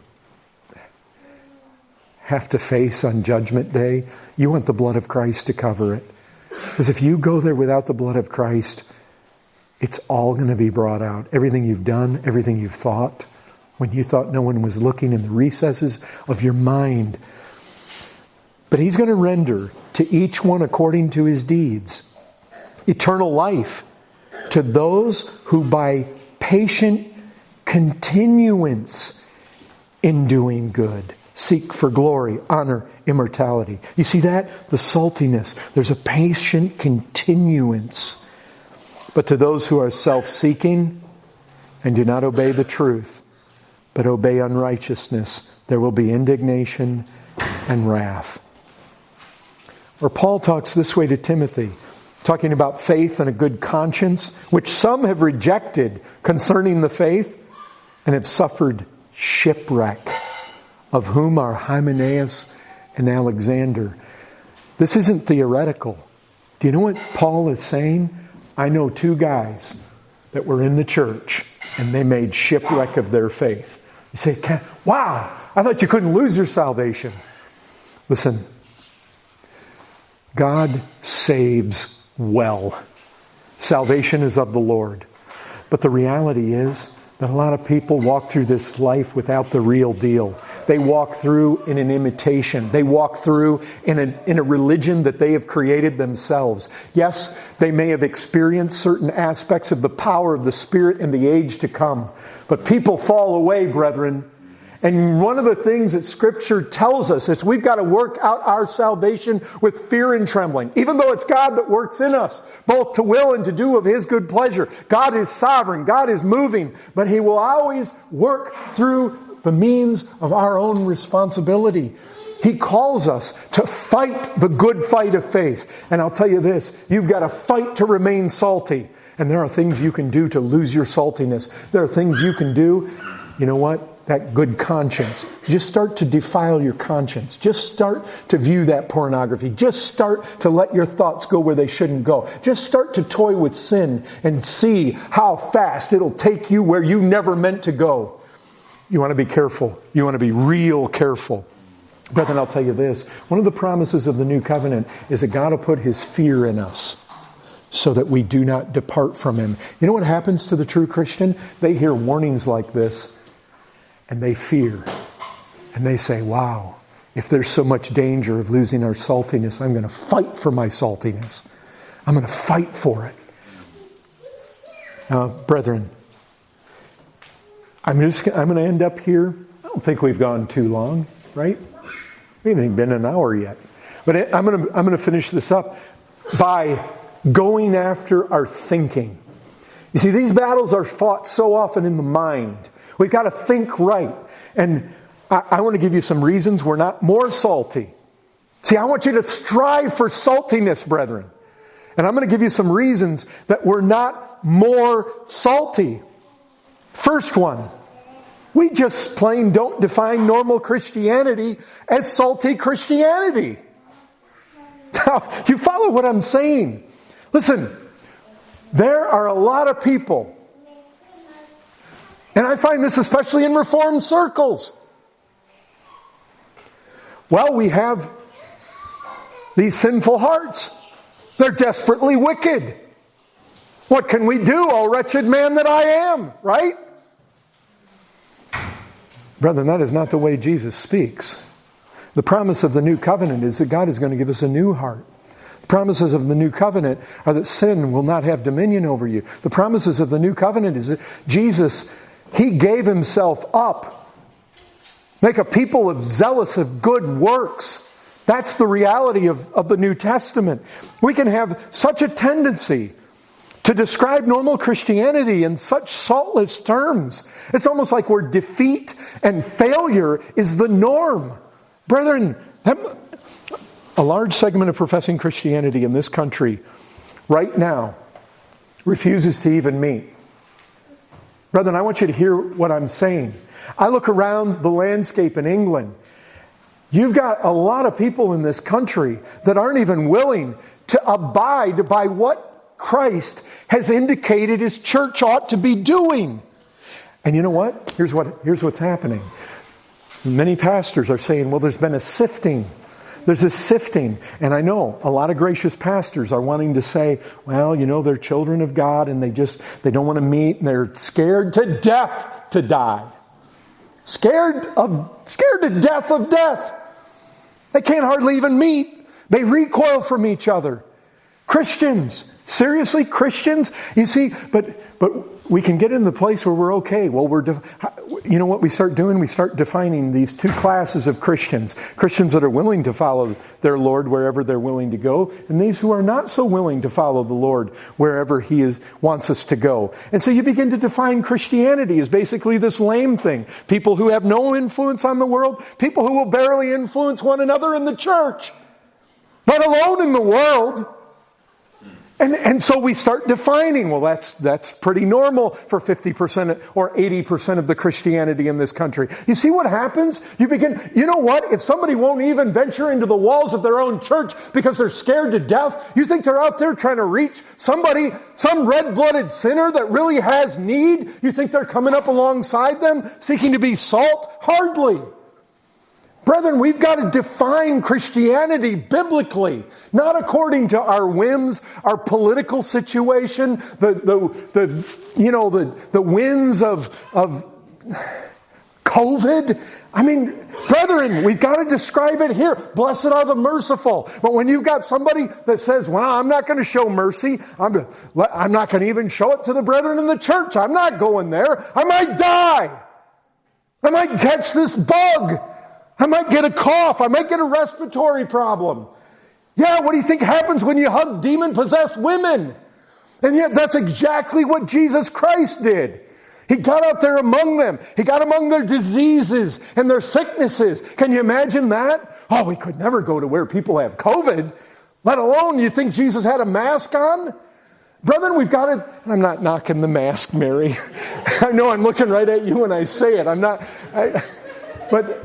have to face on Judgment Day, you want the blood of Christ to cover it. Because if you go there without the blood of Christ, it's all going to be brought out. Everything you've done, everything you've thought, when you thought no one was looking, in the recesses of your mind. But He's going to render to each one according to his deeds. Eternal life to those who by patient continuance in doing good seek for glory, honor, immortality. You see that? The saltiness. There's a patient continuance. But to those who are self-seeking and do not obey the truth, but obey unrighteousness, there will be indignation and wrath. Or Paul talks this way to Timothy, talking about faith and a good conscience, which some have rejected concerning the faith and have suffered shipwreck, of whom are Hymenaeus and Alexander. This isn't theoretical. Do you know what Paul is saying? I know two guys that were in the church and they made shipwreck of their faith. You say, wow, I thought you couldn't lose your salvation. Listen, God saves well. Salvation is of the Lord. But the reality is that a lot of people walk through this life without the real deal. They walk through in an imitation. They walk through in a, in a religion that they have created themselves. Yes, they may have experienced certain aspects of the power of the Spirit in the age to come. But people fall away, brethren. And one of the things that Scripture tells us is we've got to work out our salvation with fear and trembling. Even though it's God that works in us, both to will and to do of His good pleasure. God is sovereign. God is moving. But He will always work through the means of our own responsibility. He calls us to fight the good fight of faith. And I'll tell you this, you've got to fight to remain salty. And there are things you can do to lose your saltiness. There are things you can do, you know what? That good conscience. Just start to defile your conscience. Just start to view that pornography. Just start to let your thoughts go where they shouldn't go. Just start to toy with sin and see how fast it'll take you where you never meant to go. You want to be careful. You want to be real careful. Brethren, I'll tell you this. One of the promises of the new covenant is that God will put His fear in us so that we do not depart from Him. You know what happens to the true Christian? They hear warnings like this and they fear. And they say, wow, if there's so much danger of losing our saltiness, I'm going to fight for my saltiness. I'm going to fight for it. Now, brethren, I'm just I'm going to end up here. I don't think we've gone too long, right? We haven't even been an hour yet. But I'm going to I'm going to finish this up by going after our thinking. You see, these battles are fought so often in the mind. We've got to think right. And I, I want to give you some reasons we're not more salty. See, I want you to strive for saltiness, brethren. And I'm going to give you some reasons that we're not more salty. First one, we just plain don't define normal Christianity as salty Christianity. Now, you follow what I'm saying? Listen, there are a lot of people, and I find this especially in Reformed circles. Well, we have these sinful hearts. They're desperately wicked. What can we do, O wretched man that I am? Right? Brethren, that is not the way Jesus speaks. The promise of the new covenant is that God is going to give us a new heart. The promises of the new covenant are that sin will not have dominion over you. The promises of the new covenant is that Jesus, He gave Himself up. Make a people of zealous of good works. That's the reality of, of the New Testament. We can have such a tendency to describe normal Christianity in such saltless terms. It's almost like where defeat and failure is the norm. Brethren, a large segment of professing Christianity in this country right now refuses to even meet. Brethren, I want you to hear what I'm saying. I look around the landscape in England. You've got a lot of people in this country that aren't even willing to abide by what Christ has indicated His church ought to be doing. And you know what? Here's what, here's what's happening. Many pastors are saying, well, there's been a sifting. There's a sifting. And I know a lot of gracious pastors are wanting to say, well, you know, they're children of God and they just, they don't want to meet and they're scared to death to die. Scared of, scared to death of death. They can't hardly even meet. They recoil from each other. Christians. Seriously, Christians? You see, but but we can get in the place where we're okay. Well, we're, def- you know what we start doing? We start defining these two classes of Christians. Christians that are willing to follow their Lord wherever they're willing to go, and these who are not so willing to follow the Lord wherever He is wants us to go. And so you begin to define Christianity as basically this lame thing. People who have no influence on the world, people who will barely influence one another in the church, let alone in the world. And, and so we start defining, well, that's, that's pretty normal for fifty percent or eighty percent of the Christianity in this country. You see what happens? You begin, you know what? If somebody won't even venture into the walls of their own church because they're scared to death, you think they're out there trying to reach somebody, some red-blooded sinner that really has need? You think they're coming up alongside them seeking to be salt? Hardly. Brethren, we've got to define Christianity biblically, not according to our whims, our political situation, the, the, the you know, the, the winds of, of COVID. I mean, brethren, we've got to describe it here. Blessed are the merciful. But when you've got somebody that says, well, I'm not going to show mercy. I'm, I'm not going to even show it to the brethren in the church. I'm not going there. I might die. I might catch this bug. I might get a cough. I might get a respiratory problem. Yeah, what do you think happens when you hug demon-possessed women? And yet that's exactly what Jesus Christ did. He got out there among them. He got among their diseases and their sicknesses. Can you imagine that? Oh, we could never go to where people have COVID. Let alone, you think Jesus had a mask on? Brethren, we've got to... I'm not knocking the mask, Mary. I know I'm looking right at you when I say it. I'm not... I, but...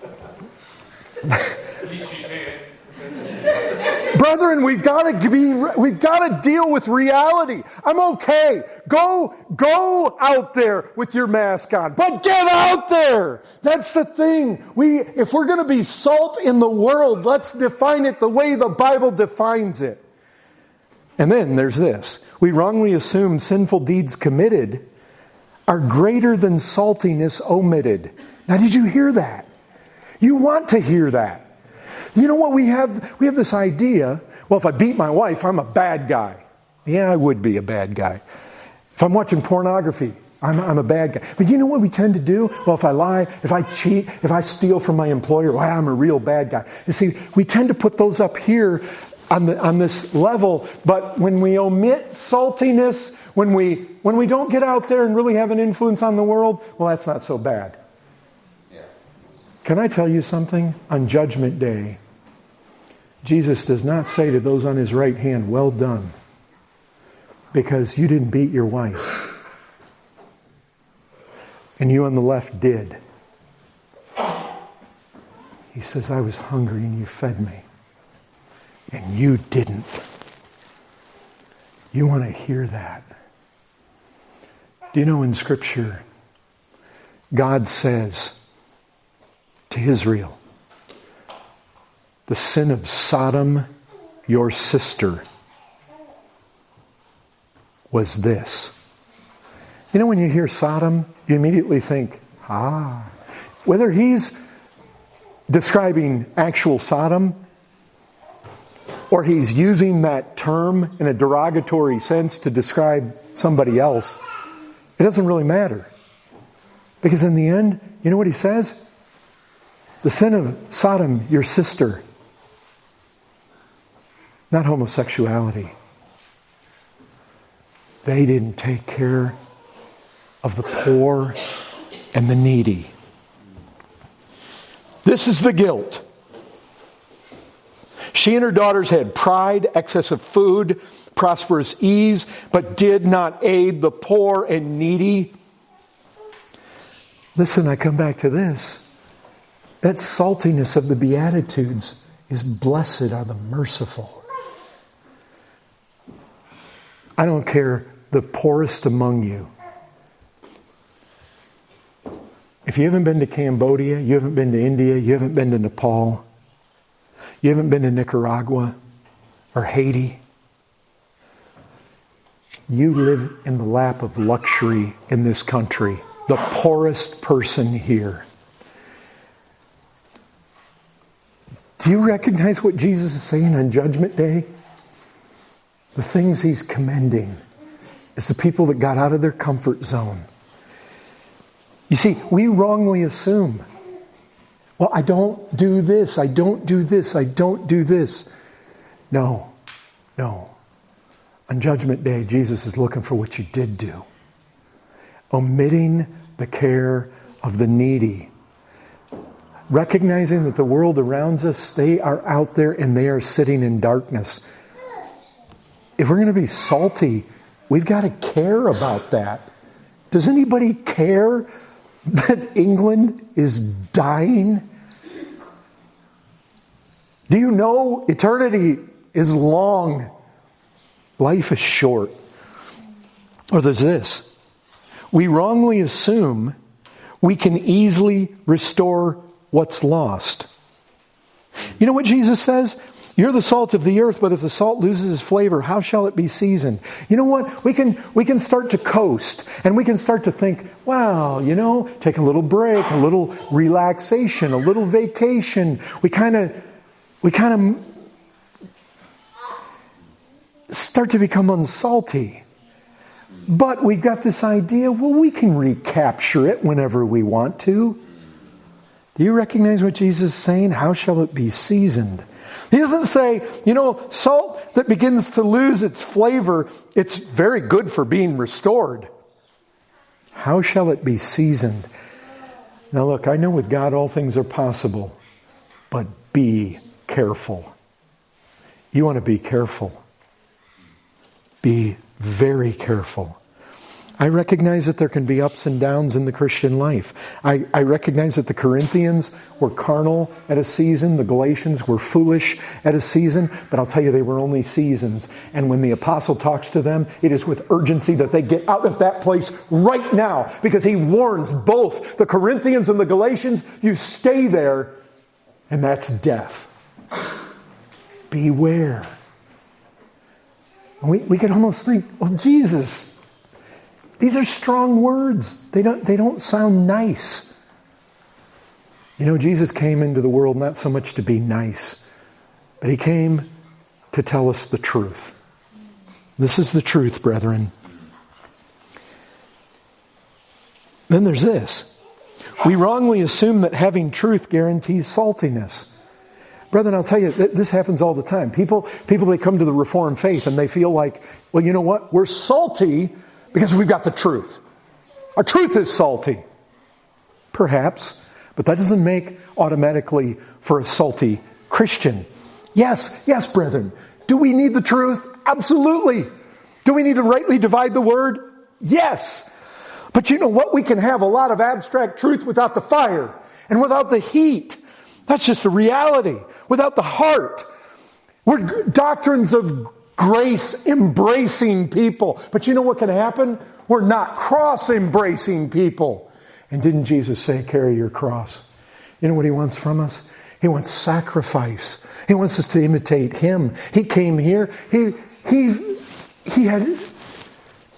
At least she's here. Brethren, we've got to be, we've got to deal with reality. I'm okay. Go, go out there with your mask on, but get out there. That's the thing. We, if we're going to be salt in the world, let's define it the way the Bible defines it. And then there's this. We wrongly assume sinful deeds committed are greater than saltiness omitted. Now, did you hear that? You want to hear that. You know what we have? We have this idea, well, if I beat my wife, I'm a bad guy. Yeah, I would be a bad guy. If I'm watching pornography, I'm, I'm a bad guy. But you know what we tend to do? Well, if I lie, if I cheat, if I steal from my employer, well, I'm a real bad guy. You see, we tend to put those up here on the, on this level, but when we omit saltiness, when we, when we don't get out there and really have an influence on the world, well, that's not so bad. Can I tell you something? On Judgment Day, Jesus does not say to those on His right hand, well done, because you didn't beat your wife. And you on the left did. He says, I was hungry and you fed me. And you didn't. You want to hear that? Do you know in Scripture, God says to Israel, the sin of Sodom, your sister, was this. You know, when you hear Sodom, you immediately think, ah. Whether he's describing actual Sodom or he's using that term in a derogatory sense to describe somebody else, it doesn't really matter. Because in the end, you know what he says? The sin of Sodom, your sister, not homosexuality. They didn't take care of the poor and the needy. This is the guilt. She and her daughters had pride, excess of food, prosperous ease, but did not aid the poor and needy. Listen, I come back to this. That saltiness of the Beatitudes is blessed are the merciful. I don't care the poorest among you. If you haven't been to Cambodia, you haven't been to India, you haven't been to Nepal, you haven't been to Nicaragua or Haiti, you live in the lap of luxury in this country. The poorest person here. Do you recognize what Jesus is saying on Judgment Day? The things he's commending is the people that got out of their comfort zone. You see, we wrongly assume, well, I don't do this, I don't do this, I don't do this. No, no. On Judgment Day, Jesus is looking for what you did do. Omitting the care of the needy. Recognizing that the world around us, they are out there and they are sitting in darkness. If we're going to be salty, we've got to care about that. Does anybody care that England is dying? Do you know eternity is long? Life is short. Or there's this. We wrongly assume we can easily restore what's lost. You know what Jesus says? You're the salt of the earth, but if the salt loses its flavor, how shall it be seasoned? You know what? We can we can start to coast, and we can start to think, wow, you know, take a little break, a little relaxation, a little vacation. We kind of we kind of start to become unsalty. But we've got this idea, well, we can recapture it whenever we want to. Do you recognize what Jesus is saying? How shall it be seasoned? He doesn't say, you know, salt that begins to lose its flavor, it's very good for being restored. How shall it be seasoned? Now look, I know with God all things are possible, but be careful. You want to be careful. Be very careful. I recognize that there can be ups and downs in the Christian life. I, I recognize that the Corinthians were carnal at a season. The Galatians were foolish at a season. But I'll tell you, they were only seasons. And when the apostle talks to them, it is with urgency that they get out of that place right now. Because he warns both the Corinthians and the Galatians, you stay there, and that's death. Beware. We, we could almost think, well, Jesus, these are strong words. They don't, they don't sound nice. You know, Jesus came into the world not so much to be nice, but he came to tell us the truth. This is the truth, brethren. Then there's this. We wrongly assume that having truth guarantees saltiness. Brethren, I'll tell you, this happens all the time. People, people, they come to the Reformed faith and they feel like, well, you know what? We're salty because we've got the truth. Our truth is salty. Perhaps. But that doesn't make automatically for a salty Christian. Yes, yes, brethren. Do we need the truth? Absolutely. Do we need to rightly divide the word? Yes. But you know what? We can have a lot of abstract truth without the fire and without the heat. That's just the reality. Without the heart. We're doctrines of grace embracing people. But you know what can happen? We're not cross embracing people. And didn't Jesus say, carry your cross? You know what he wants from us? He wants sacrifice. He wants us to imitate him. He came here. He, he, he had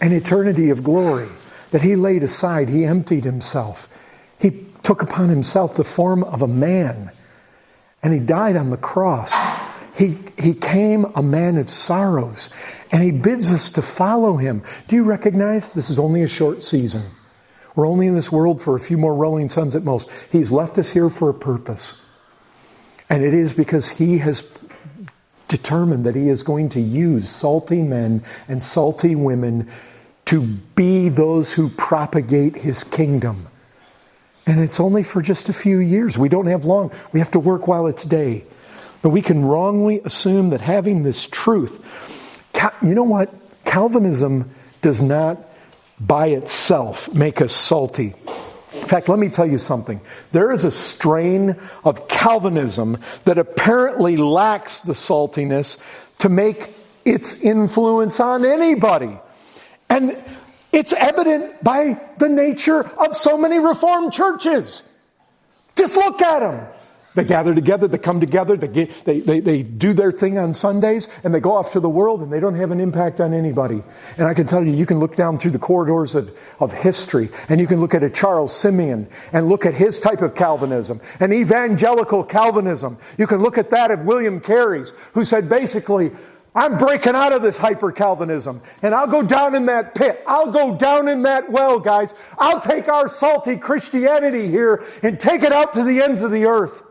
an eternity of glory that he laid aside. He emptied himself. He took upon himself the form of a man, and he died on the cross. He, he came a man of sorrows, and he bids us to follow him. Do you recognize this is only a short season? We're only in this world for a few more rolling suns at most. He's left us here for a purpose. And it is because he has determined that he is going to use salty men and salty women to be those who propagate his kingdom. And it's only for just a few years. We don't have long. We have to work while it's day. But we can wrongly assume that having this truth, you know what? Calvinism does not by itself make us salty. In fact, let me tell you something. There is a strain of Calvinism that apparently lacks the saltiness to make its influence on anybody. And it's evident by the nature of so many Reformed churches. Just look at them. They gather together, they come together, they, get, they, they, they do their thing on Sundays, and they go off to the world, and they don't have an impact on anybody. And I can tell you, you can look down through the corridors of, of history, and you can look at a Charles Simeon, and look at his type of Calvinism, an evangelical Calvinism. You can look at that of William Carey's, who said basically, I'm breaking out of this hyper-Calvinism, and I'll go down in that pit. I'll go down in that well, guys. I'll take our salty Christianity here and take it out to the ends of the earth.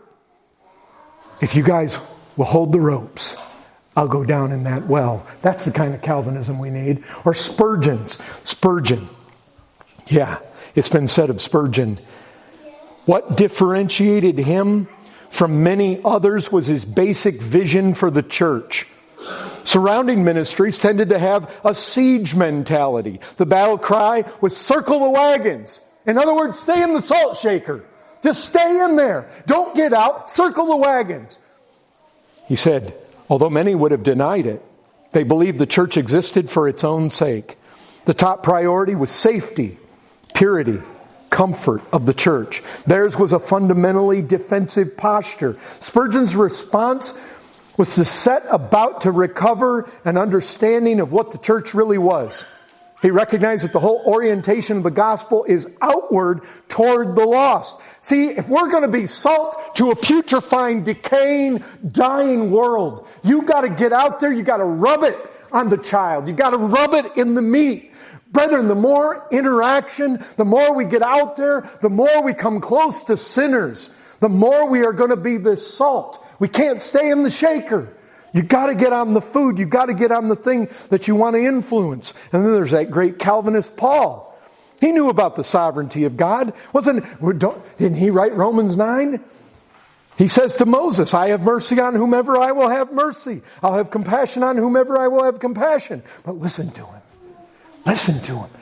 If you guys will hold the ropes, I'll go down in that well. That's the kind of Calvinism we need. Or Spurgeon's. Spurgeon. Yeah, it's been said of Spurgeon. What differentiated him from many others was his basic vision for the church. Surrounding ministries tended to have a siege mentality. The battle cry was circle the wagons. In other words, stay in the salt shaker. Just stay in there. Don't get out. Circle the wagons. He said, although many would have denied it, they believed the church existed for its own sake. The top priority was safety, purity, comfort of the church. Theirs was a fundamentally defensive posture. Spurgeon's response was to set about to recover an understanding of what the church really was. He recognized that the whole orientation of the gospel is outward toward the lost. See, if we're going to be salt to a putrefying, decaying, dying world, you got to get out there, you got to rub it on the child. You got to rub it in the meat. Brethren, the more interaction, the more we get out there, the more we come close to sinners, the more we are going to be this salt. We can't stay in the shaker. You got to get on the food. You got to get on the thing that you want to influence. And then there's that great Calvinist Paul. He knew about the sovereignty of God. Wasn't, didn't he write Romans nine? He says to Moses, I have mercy on whomever I will have mercy. I'll have compassion on whomever I will have compassion. But listen to him. Listen to him.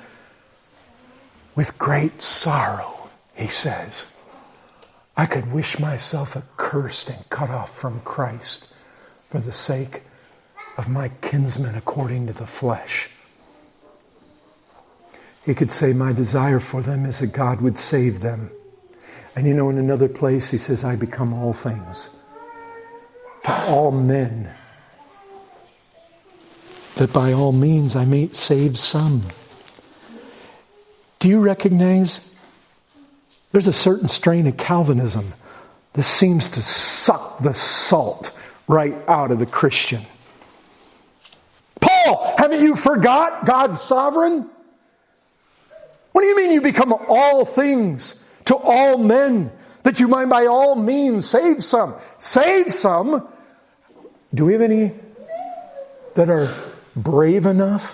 With great sorrow, he says, I could wish myself accursed and cut off from Christ for the sake of my kinsmen according to the flesh. He could say, my desire for them is that God would save them. And you know, in another place, he says, I become all things to all men, that by all means I may save some. Do you recognize there's a certain strain of Calvinism that seems to suck the salt right out of the Christian? Paul, haven't you forgot God's sovereign? What do you mean you become all things to all men, that you might by all means save some? Save some? Do we have any that are brave enough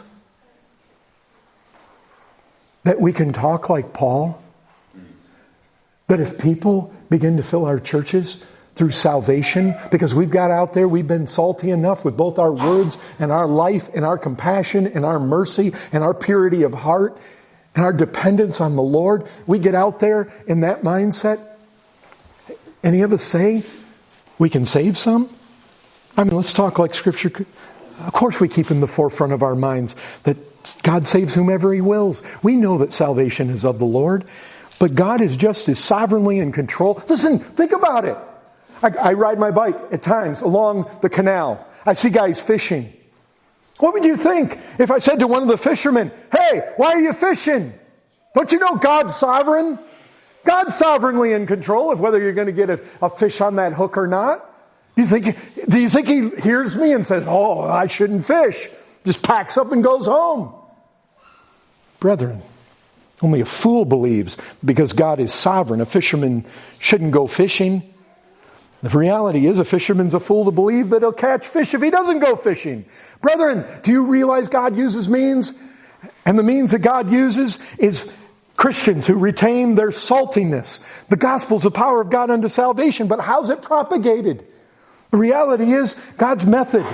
that we can talk like Paul? That if people begin to fill our churches through salvation, because we've got out there, we've been salty enough with both our words and our life and our compassion and our mercy and our purity of heart and our dependence on the Lord, we get out there in that mindset. Any of us say we can save some? I mean, let's talk like Scripture. Of course we keep in the forefront of our minds that God saves whomever He wills. We know that salvation is of the Lord, but God is just as sovereignly in control. Listen, think about it. I, I ride my bike at times along the canal. I see guys fishing. What would you think if I said to one of the fishermen, hey, why are you fishing? Don't you know God's sovereign? God's sovereignly in control of whether you're going to get a, a fish on that hook or not. Do you think, do you think he hears me and says, oh, I shouldn't fish? Just packs up and goes home. Brethren, only a fool believes because God is sovereign, a fisherman shouldn't go fishing. The reality is a fisherman's a fool to believe that he'll catch fish if he doesn't go fishing. Brethren, do you realize God uses means? And the means that God uses is Christians who retain their saltiness. The gospel's the power of God unto salvation, but how's it propagated? The reality is God's method.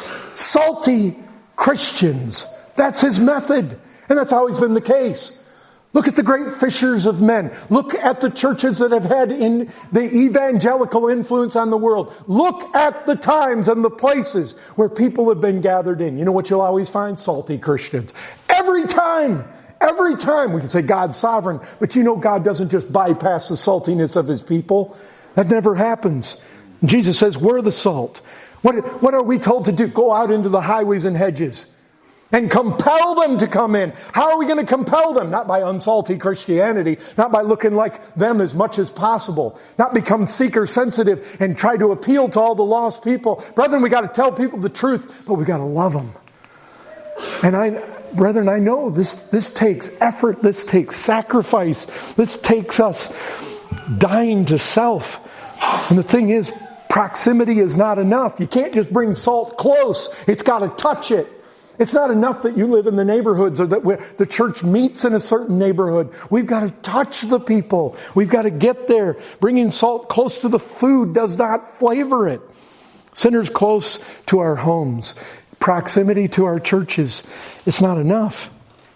Salty Christians. That's His method. And that's always been the case. Look at the great fishers of men. Look at the churches that have had in the evangelical influence on the world. Look at the times and the places where people have been gathered in. You know what you'll always find? Salty Christians. Every time. Every time. We can say God's sovereign, but you know God doesn't just bypass the saltiness of His people. That never happens. Jesus says, we're the salt. What, what are we told to do? Go out into the highways and hedges and compel them to come in. How are we going to compel them? Not by unsalty Christianity, not by looking like them as much as possible, not become seeker sensitive and try to appeal to all the lost people. Brethren, we got to tell people the truth, but we got to love them. And I, brethren, I know this, this takes effort, this takes sacrifice, this takes us dying to self. And the thing is, proximity is not enough. You can't just bring salt close. It's got to touch it. It's not enough that you live in the neighborhoods or that the church meets in a certain neighborhood. We've got to touch the people. We've got to get there. Bringing salt close to the food does not flavor it. Sinners close to our homes. Proximity to our churches. It's not enough.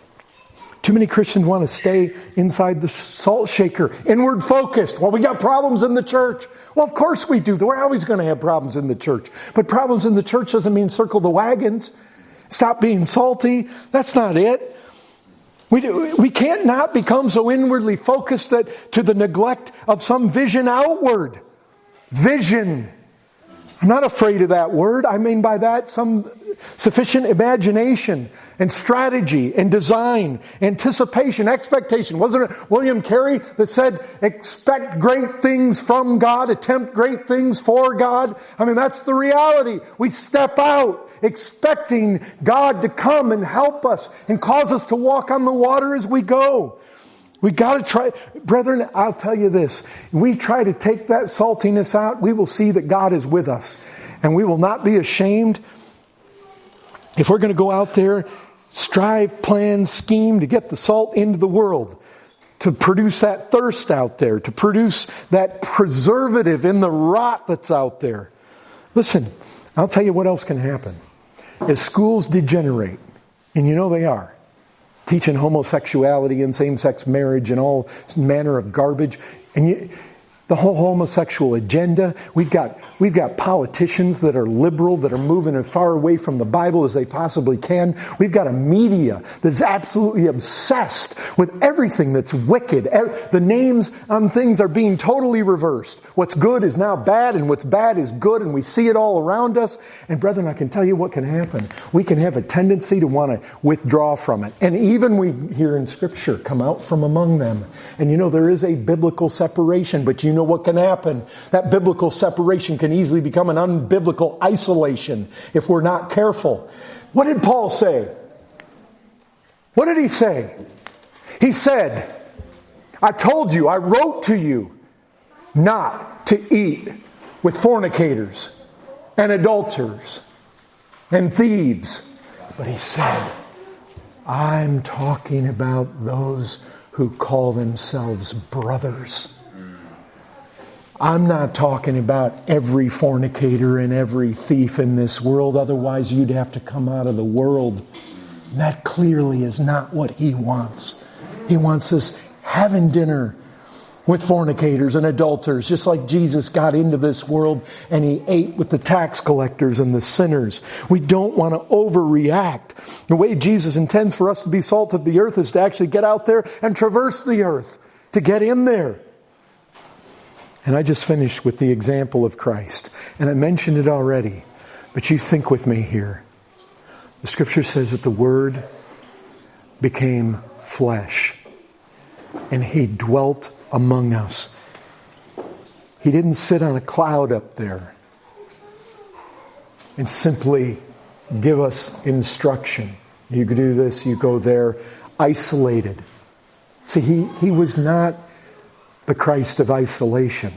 Too many Christians want to stay inside the salt shaker, inward focused. Well, we got problems in the church. Well, of course we do. We're always going to have problems in the church. But problems in the church doesn't mean circle the wagons. Stop being salty. That's not it. We do, we can't not become so inwardly focused that to the neglect of some vision outward. Vision. I'm not afraid of that word. I mean by that some sufficient imagination and strategy and design, anticipation, expectation. Wasn't it William Carey that said, expect great things from God, attempt great things for God? I mean, that's the reality. We step out expecting God to come and help us and cause us to walk on the water as we go. We got to try, brethren, I'll tell you this. We try to take that saltiness out, we will see that God is with us. And we will not be ashamed. If we're going to go out there, strive, plan, scheme to get the salt into the world, to produce that thirst out there, to produce that preservative in the rot that's out there. Listen, I'll tell you what else can happen. As schools degenerate, and you know they are, teaching homosexuality and same-sex marriage and all manner of garbage, and you, the whole homosexual agenda. We've got we've got politicians that are liberal, that are moving as far away from the Bible as they possibly can. We've got a media that's absolutely obsessed with everything that's wicked. The names on things are being totally reversed. What's good is now bad, and what's bad is good, and we see it all around us. And brethren, I can tell you what can happen. We can have a tendency to want to withdraw from it. And even we hear in Scripture, come out from among them. And you know, there is a biblical separation, but you know what can happen? That biblical separation can easily become an unbiblical isolation if we're not careful. What did Paul say? What did he say? He said, I told you, I wrote to you not to eat with fornicators and adulterers and thieves. But he said, I'm talking about those who call themselves brothers. I'm not talking about every fornicator and every thief in this world. Otherwise, you'd have to come out of the world. That clearly is not what he wants. He wants us having dinner with fornicators and adulterers, just like Jesus got into this world and he ate with the tax collectors and the sinners. We don't want to overreact. The way Jesus intends for us to be salt of the earth is to actually get out there and traverse the earth, to get in there. And I just finished with the example of Christ. And I mentioned it already, but you think with me here. The Scripture says that the Word became flesh and He dwelt among us. He didn't sit on a cloud up there and simply give us instruction. You could do this, you go there, isolated. See, he, he was not the Christ of isolation.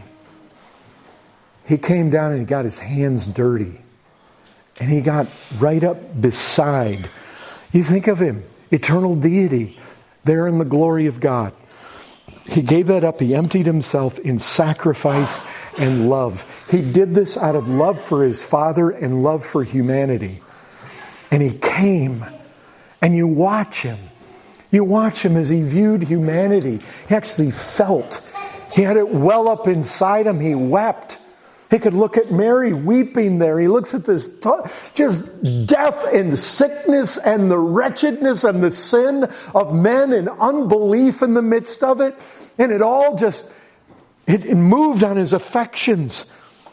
He came down and He got His hands dirty. And He got right up beside. You think of Him, eternal deity, there in the glory of God. He gave that up. He emptied Himself in sacrifice and love. He did this out of love for His Father and love for humanity. And He came. And you watch Him. You watch Him as He viewed humanity. He actually felt. He had it well up inside Him. He wept. He could look at Mary weeping there. He looks at this t- just death and sickness and the wretchedness and the sin of men and unbelief in the midst of it. And it all just, it, it moved on His affections.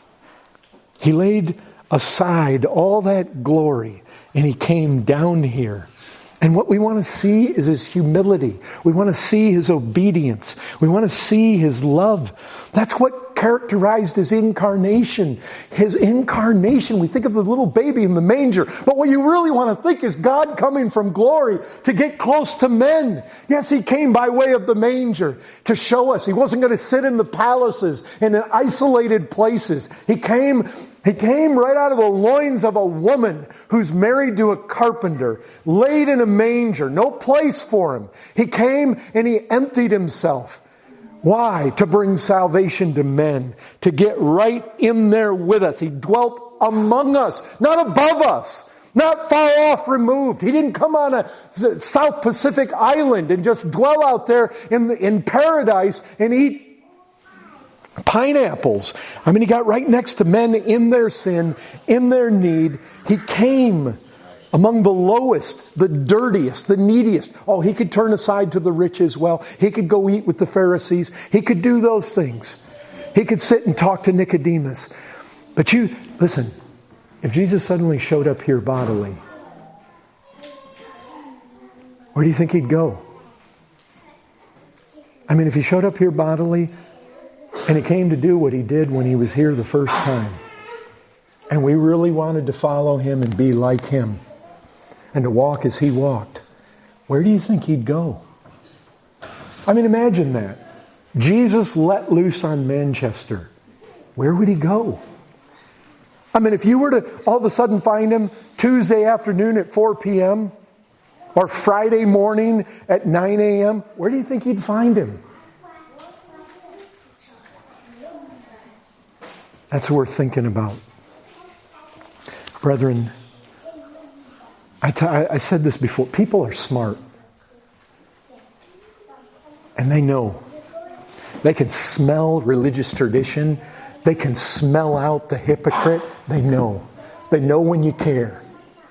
He laid aside all that glory and He came down here. And what we want to see is His humility. We want to see His obedience. We want to see His love. That's what characterized His incarnation. His incarnation, we think of the little baby in the manger. But what you really want to think is God coming from glory to get close to men. Yes, He came by way of the manger to show us He wasn't going to sit in the palaces and in isolated places. He came He came right out of the loins of a woman who's married to a carpenter, laid in a manger, no place for Him. He came and He emptied Himself. Why? To bring salvation to men, to get right in there with us. He dwelt among us, not above us, not far off removed. He didn't come on a South Pacific island and just dwell out there in, the, in paradise and eat pineapples. I mean, He got right next to men in their sin, in their need. He came among the lowest, the dirtiest, the neediest. Oh, He could turn aside to the rich as well. He could go eat with the Pharisees. He could do those things. He could sit and talk to Nicodemus. But you, listen, if Jesus suddenly showed up here bodily, where do you think He'd go? I mean, if He showed up here bodily, and He came to do what He did when He was here the first time, and we really wanted to follow Him and be like Him, and to walk as He walked, where do you think He'd go? I mean, imagine that. Jesus let loose on Manchester. Where would He go? I mean, if you were to all of a sudden find Him Tuesday afternoon at four p.m. or Friday morning at nine a.m., where do you think you'd find Him? That's worth thinking about. Brethren, I, t- I said this before. People are smart. And they know. They can smell religious tradition. They can smell out the hypocrite. They know. They know when you care.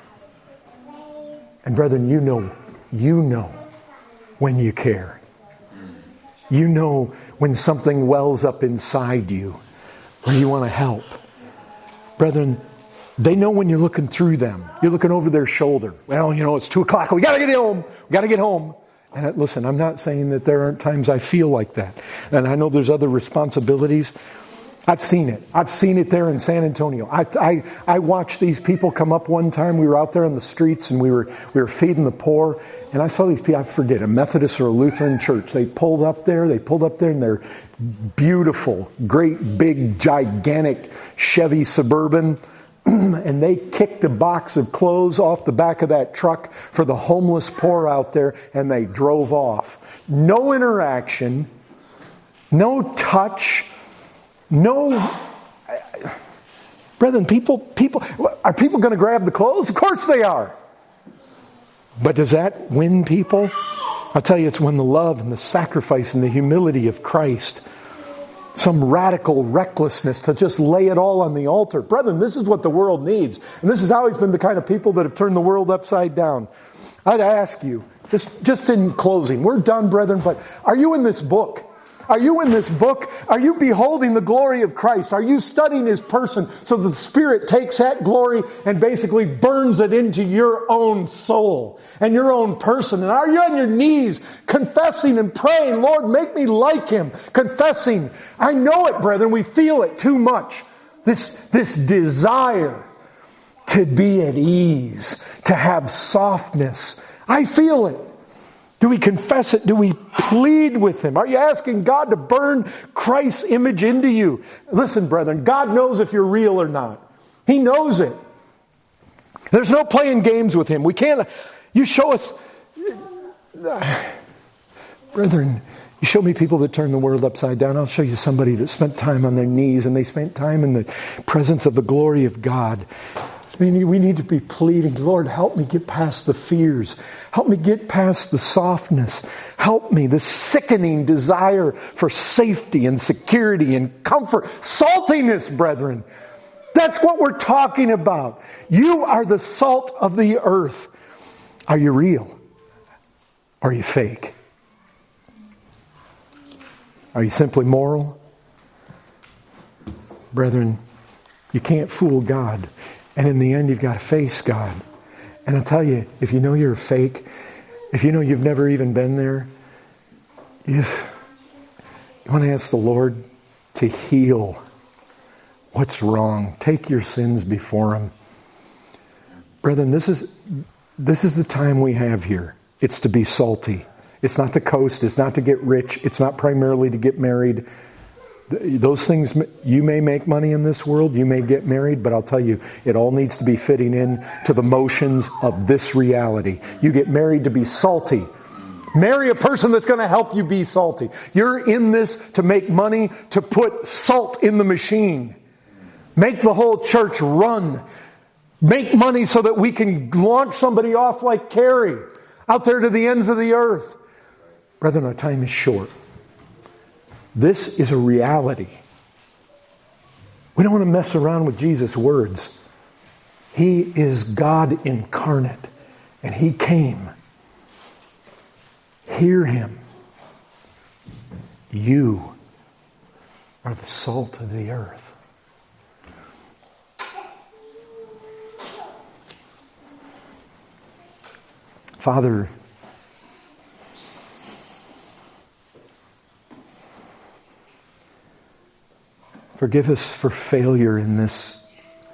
And brethren, you know, you know when you care. You know when something wells up inside you, when you want to help. Brethren, they know when you're looking through them. You're looking over their shoulder. Well, you know, it's two o'clock. We got to get home. We got to get home. And listen, I'm not saying that there aren't times I feel like that. And I know there's other responsibilities. I've seen it. I've seen it there in San Antonio. I, I, I watched these people come up one time. We were out there on the streets and we were, we were feeding the poor. And I saw these people, I forget, a Methodist or a Lutheran church. They pulled up there. They pulled up there in their beautiful, great, big, gigantic Chevy Suburban. And they kicked a box of clothes off the back of that truck for the homeless poor out there, and they drove off. No interaction, no touch, no... Brethren, people, people, are people going to grab the clothes? Of course they are. But does that win people? I'll tell you, it's when the love and the sacrifice and the humility of Christ, some radical recklessness to just lay it all on the altar. Brethren, this is what the world needs. And this has always been the kind of people that have turned the world upside down. I'd ask you, just, just in closing, we're done, brethren, but are you in this book? Are you in this book? Are you beholding the glory of Christ? Are you studying His person so that the Spirit takes that glory and basically burns it into your own soul and your own person? And are you on your knees confessing and praying, Lord, make me like Him? Confessing. I know it, brethren. We feel it too much. This, this desire to be at ease, to have softness. I feel it. Do we confess it? Do we plead with Him? Are you asking God to burn Christ's image into you? Listen, brethren, God knows if you're real or not. He knows it. There's no playing games with Him. We can't, you show us, brethren, you show me people that turn the world upside down. I'll show you somebody that spent time on their knees and they spent time in the presence of the glory of God. We need, we need to be pleading, Lord, help me get past the fears. Help me get past the softness. Help me, the sickening desire for safety and security and comfort. Saltiness, brethren. That's what we're talking about. You are the salt of the earth. Are you real? Are you fake? Are you simply moral? Brethren, you can't fool God. And in the end, you've got to face God. And I'll tell you, if you know you're a fake, if you know you've never even been there, you, you want to ask the Lord to heal what's wrong. Take your sins before Him. Brethren, this is, this is the time we have here. It's to be salty. It's not to coast. It's not to get rich. It's not primarily to get married. Those things, you may make money in this world, you may get married, but I'll tell you, it all needs to be fitting in to the motions of this reality. You get married to be salty. Marry a person that's going to help you be salty. You're in this to make money, to put salt in the machine. Make the whole church run. Make money so that we can launch somebody off like Carrie out there to the ends of the earth. Brethren, our time is short. This is a reality. We don't want to mess around with Jesus' words. He is God incarnate, and He came. Hear Him. You are the salt of the earth. Father, forgive us for failure in this.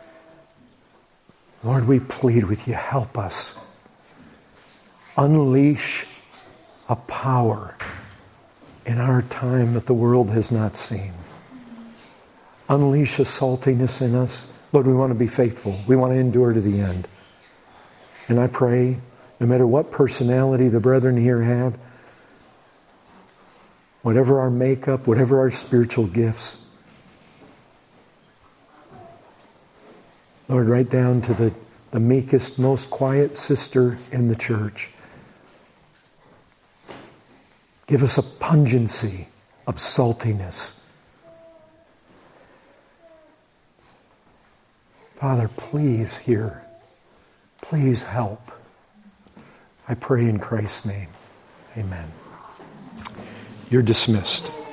Lord, we plead with You. Help us. Unleash a power in our time that the world has not seen. Unleash a saltiness in us. Lord, we want to be faithful. We want to endure to the end. And I pray, no matter what personality the brethren here have, whatever our makeup, whatever our spiritual gifts, Lord, right down to the, the meekest, most quiet sister in the church. Give us a pungency of saltiness. Father, please hear. Please help. I pray in Christ's name. Amen. You're dismissed.